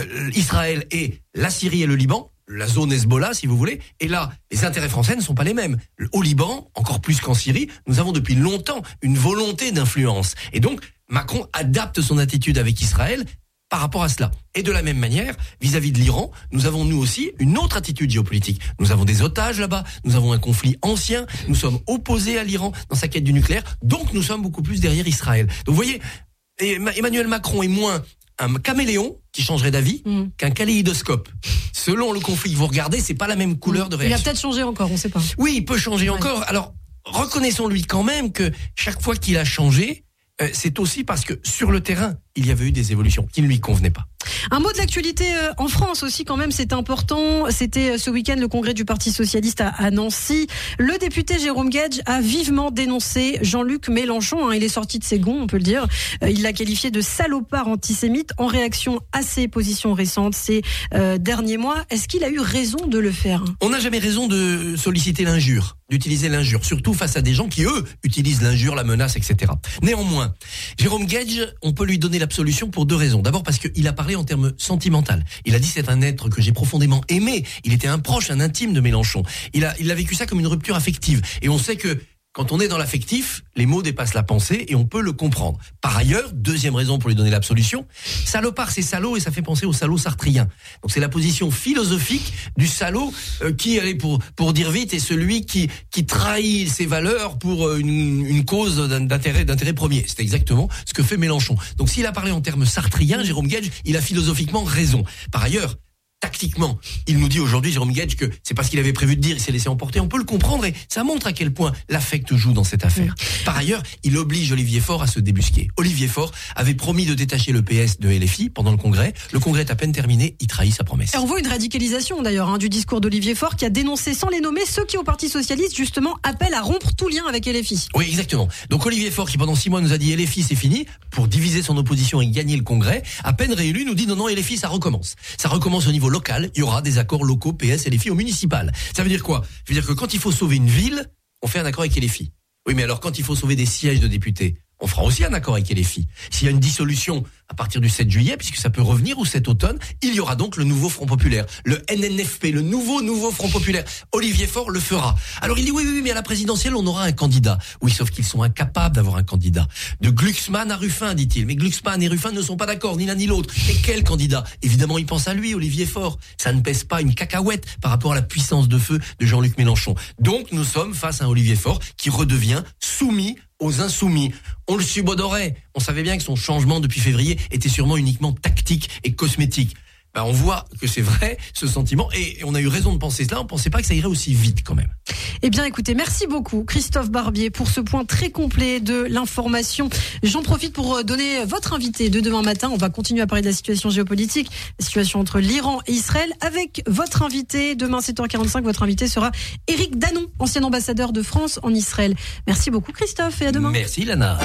Israël et la Syrie et le Liban, la zone Hezbollah si vous voulez. Et là, les intérêts français ne sont pas les mêmes. Au Liban, encore plus qu'en Syrie, nous avons depuis longtemps une volonté d'influence. Et donc, Macron adapte son attitude avec Israël par rapport à cela. Et de la même manière, vis-à-vis de l'Iran, nous avons nous aussi une autre attitude géopolitique. Nous avons des otages là-bas, nous avons un conflit ancien, nous sommes opposés à l'Iran dans sa quête du nucléaire, donc nous sommes beaucoup plus derrière Israël. Donc vous voyez, Emmanuel Macron est moins un caméléon qui changerait d'avis qu'un kaléidoscope. Selon le conflit que vous regardez, c'est pas la même couleur de réaction. Il a peut-être changé encore, on ne sait pas. Oui, il peut changer encore. Alors, reconnaissons-lui quand même que chaque fois qu'il a changé, c'est aussi parce que sur le terrain, il y avait eu des évolutions qui ne lui convenaient pas. Un mot de l'actualité en France aussi quand même, c'est important. C'était ce week-end le congrès du Parti Socialiste à Nancy. Le député Jérôme Guedj a vivement dénoncé Jean-Luc Mélenchon. Il est sorti de ses gonds, on peut le dire. Il l'a qualifié de salopard antisémite en réaction à ses positions récentes ces derniers mois. Est-ce qu'il a eu raison de le faire ? On n'a jamais raison de solliciter l'injure, d'utiliser l'injure, surtout face à des gens qui, eux, utilisent l'injure, la menace, etc. Néanmoins, Jérôme Guedj, on peut lui donner l'absolution pour deux raisons. D'abord parce qu'il a parlé en termes sentimentaux. Il a dit c'est un être que j'ai profondément aimé. Il était un proche, un intime de Mélenchon. Il a vécu ça comme une rupture affective. Et on sait que quand on est dans l'affectif, les mots dépassent la pensée et on peut le comprendre. Par ailleurs, deuxième raison pour lui donner l'absolution, salopard c'est salaud et ça fait penser au salaud sartrien. Donc c'est la position philosophique du salaud qui, allez pour dire vite, est celui qui trahit ses valeurs pour une cause d'intérêt premier. C'est exactement ce que fait Mélenchon. Donc s'il a parlé en termes sartriens, Jérôme Guedj, il a philosophiquement raison. Par ailleurs, tactiquement, il nous dit aujourd'hui, Jérôme Guedj, que c'est pas ce qu'il avait prévu de dire, il s'est laissé emporter. On peut le comprendre et ça montre à quel point l'affect joue dans cette affaire. Par ailleurs, il oblige Olivier Faure à se débusquer. Olivier Faure avait promis de détacher le PS de LFI pendant le congrès. Le congrès est à peine terminé, il trahit sa promesse. Et on voit une radicalisation d'ailleurs du discours d'Olivier Faure qui a dénoncé sans les nommer ceux qui au Parti Socialiste justement appellent à rompre tout lien avec LFI. Oui, exactement. Donc Olivier Faure qui pendant 6 mois nous a dit LFI c'est fini, pour diviser son opposition et gagner le congrès, à peine réélu nous dit non LFI ça recommence. Ça recommence au niveau local, il y aura des accords locaux PS et LFI au municipal. Ça veut dire quoi ? Ça veut dire que quand il faut sauver une ville, on fait un accord avec LFI. Oui, mais alors quand il faut sauver des sièges de députés, on fera aussi un accord avec LFI. S'il y a une dissolution à partir du 7 juillet, puisque ça peut revenir, ou cet automne, il y aura donc le nouveau Front Populaire, le NNFP, le nouveau Front Populaire. Olivier Faure le fera. Alors il dit oui, mais à la présidentielle, on aura un candidat. Oui, sauf qu'ils sont incapables d'avoir un candidat. De Glucksmann à Ruffin, dit-il. Mais Glucksmann et Ruffin ne sont pas d'accord, ni l'un ni l'autre. Et quel candidat ? Évidemment, il pense à lui, Olivier Faure. Ça ne pèse pas une cacahuète par rapport à la puissance de feu de Jean-Luc Mélenchon. Donc nous sommes face à un Olivier Faure qui redevient soumis aux insoumis. On le subodorait. On savait bien que son changement depuis février était sûrement uniquement tactique et cosmétique. On voit que c'est vrai, ce sentiment, et on a eu raison de penser cela. On ne pensait pas que ça irait aussi vite quand même. Eh bien, écoutez, merci beaucoup Christophe Barbier pour ce point très complet de l'information. J'en profite pour donner votre invité de demain matin. On va continuer à parler de la situation géopolitique, la situation entre l'Iran et Israël, avec votre invité. Demain, 7h45, votre invité sera Éric Danon, ancien ambassadeur de France en Israël. Merci beaucoup Christophe et à demain. Merci Lana.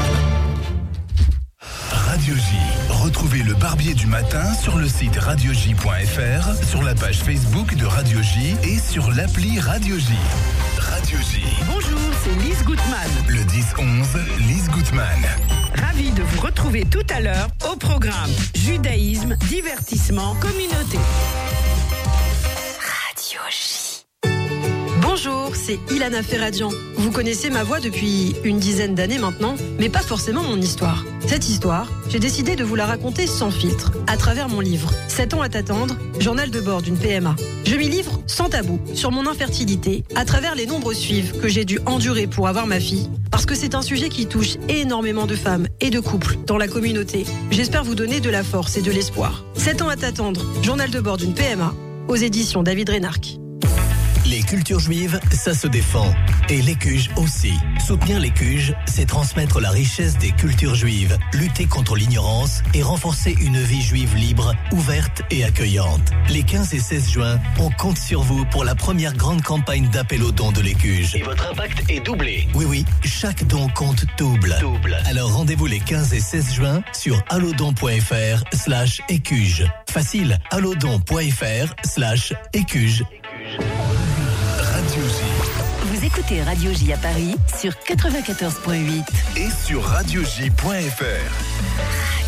Radio J. Retrouvez le Barbier du matin sur le site radioj.fr, sur la page Facebook de Radio J et sur l'appli Radio J. Radio J. Bonjour, c'est Lise Gutmann. Le 10-11, Lise Gutmann. Ravi de vous retrouver tout à l'heure au programme Judaïsme, divertissement, communauté. Radio J. Bonjour, c'est Ilana Ferradian. Vous connaissez ma voix depuis une dizaine d'années maintenant, mais pas forcément mon histoire. Cette histoire, j'ai décidé de vous la raconter sans filtre, à travers mon livre « 7 ans à t'attendre, journal de bord d'une PMA ». Je m'y livre sans tabou sur mon infertilité, à travers les nombreuses FIV que j'ai dû endurer pour avoir ma fille. Parce que c'est un sujet qui touche énormément de femmes et de couples dans la communauté. J'espère vous donner de la force et de l'espoir. 7 ans à t'attendre, journal de bord d'une PMA, aux éditions David Reynark. Les cultures juives, ça se défend. Et l'ECUJ aussi. Soutenir l'ECUJ, c'est transmettre la richesse des cultures juives, lutter contre l'ignorance et renforcer une vie juive libre, ouverte et accueillante. Les 15 et 16 juin, on compte sur vous pour la première grande campagne d'appel aux dons de l'ECUJ. Et votre impact est doublé. Oui, chaque don compte double. Alors rendez-vous les 15 et 16 juin sur allodon.fr/ECUJ. Facile, allodon.fr/ECUJ. Radio J. Vous écoutez Radio J à Paris sur 94.8 et sur radioj.fr.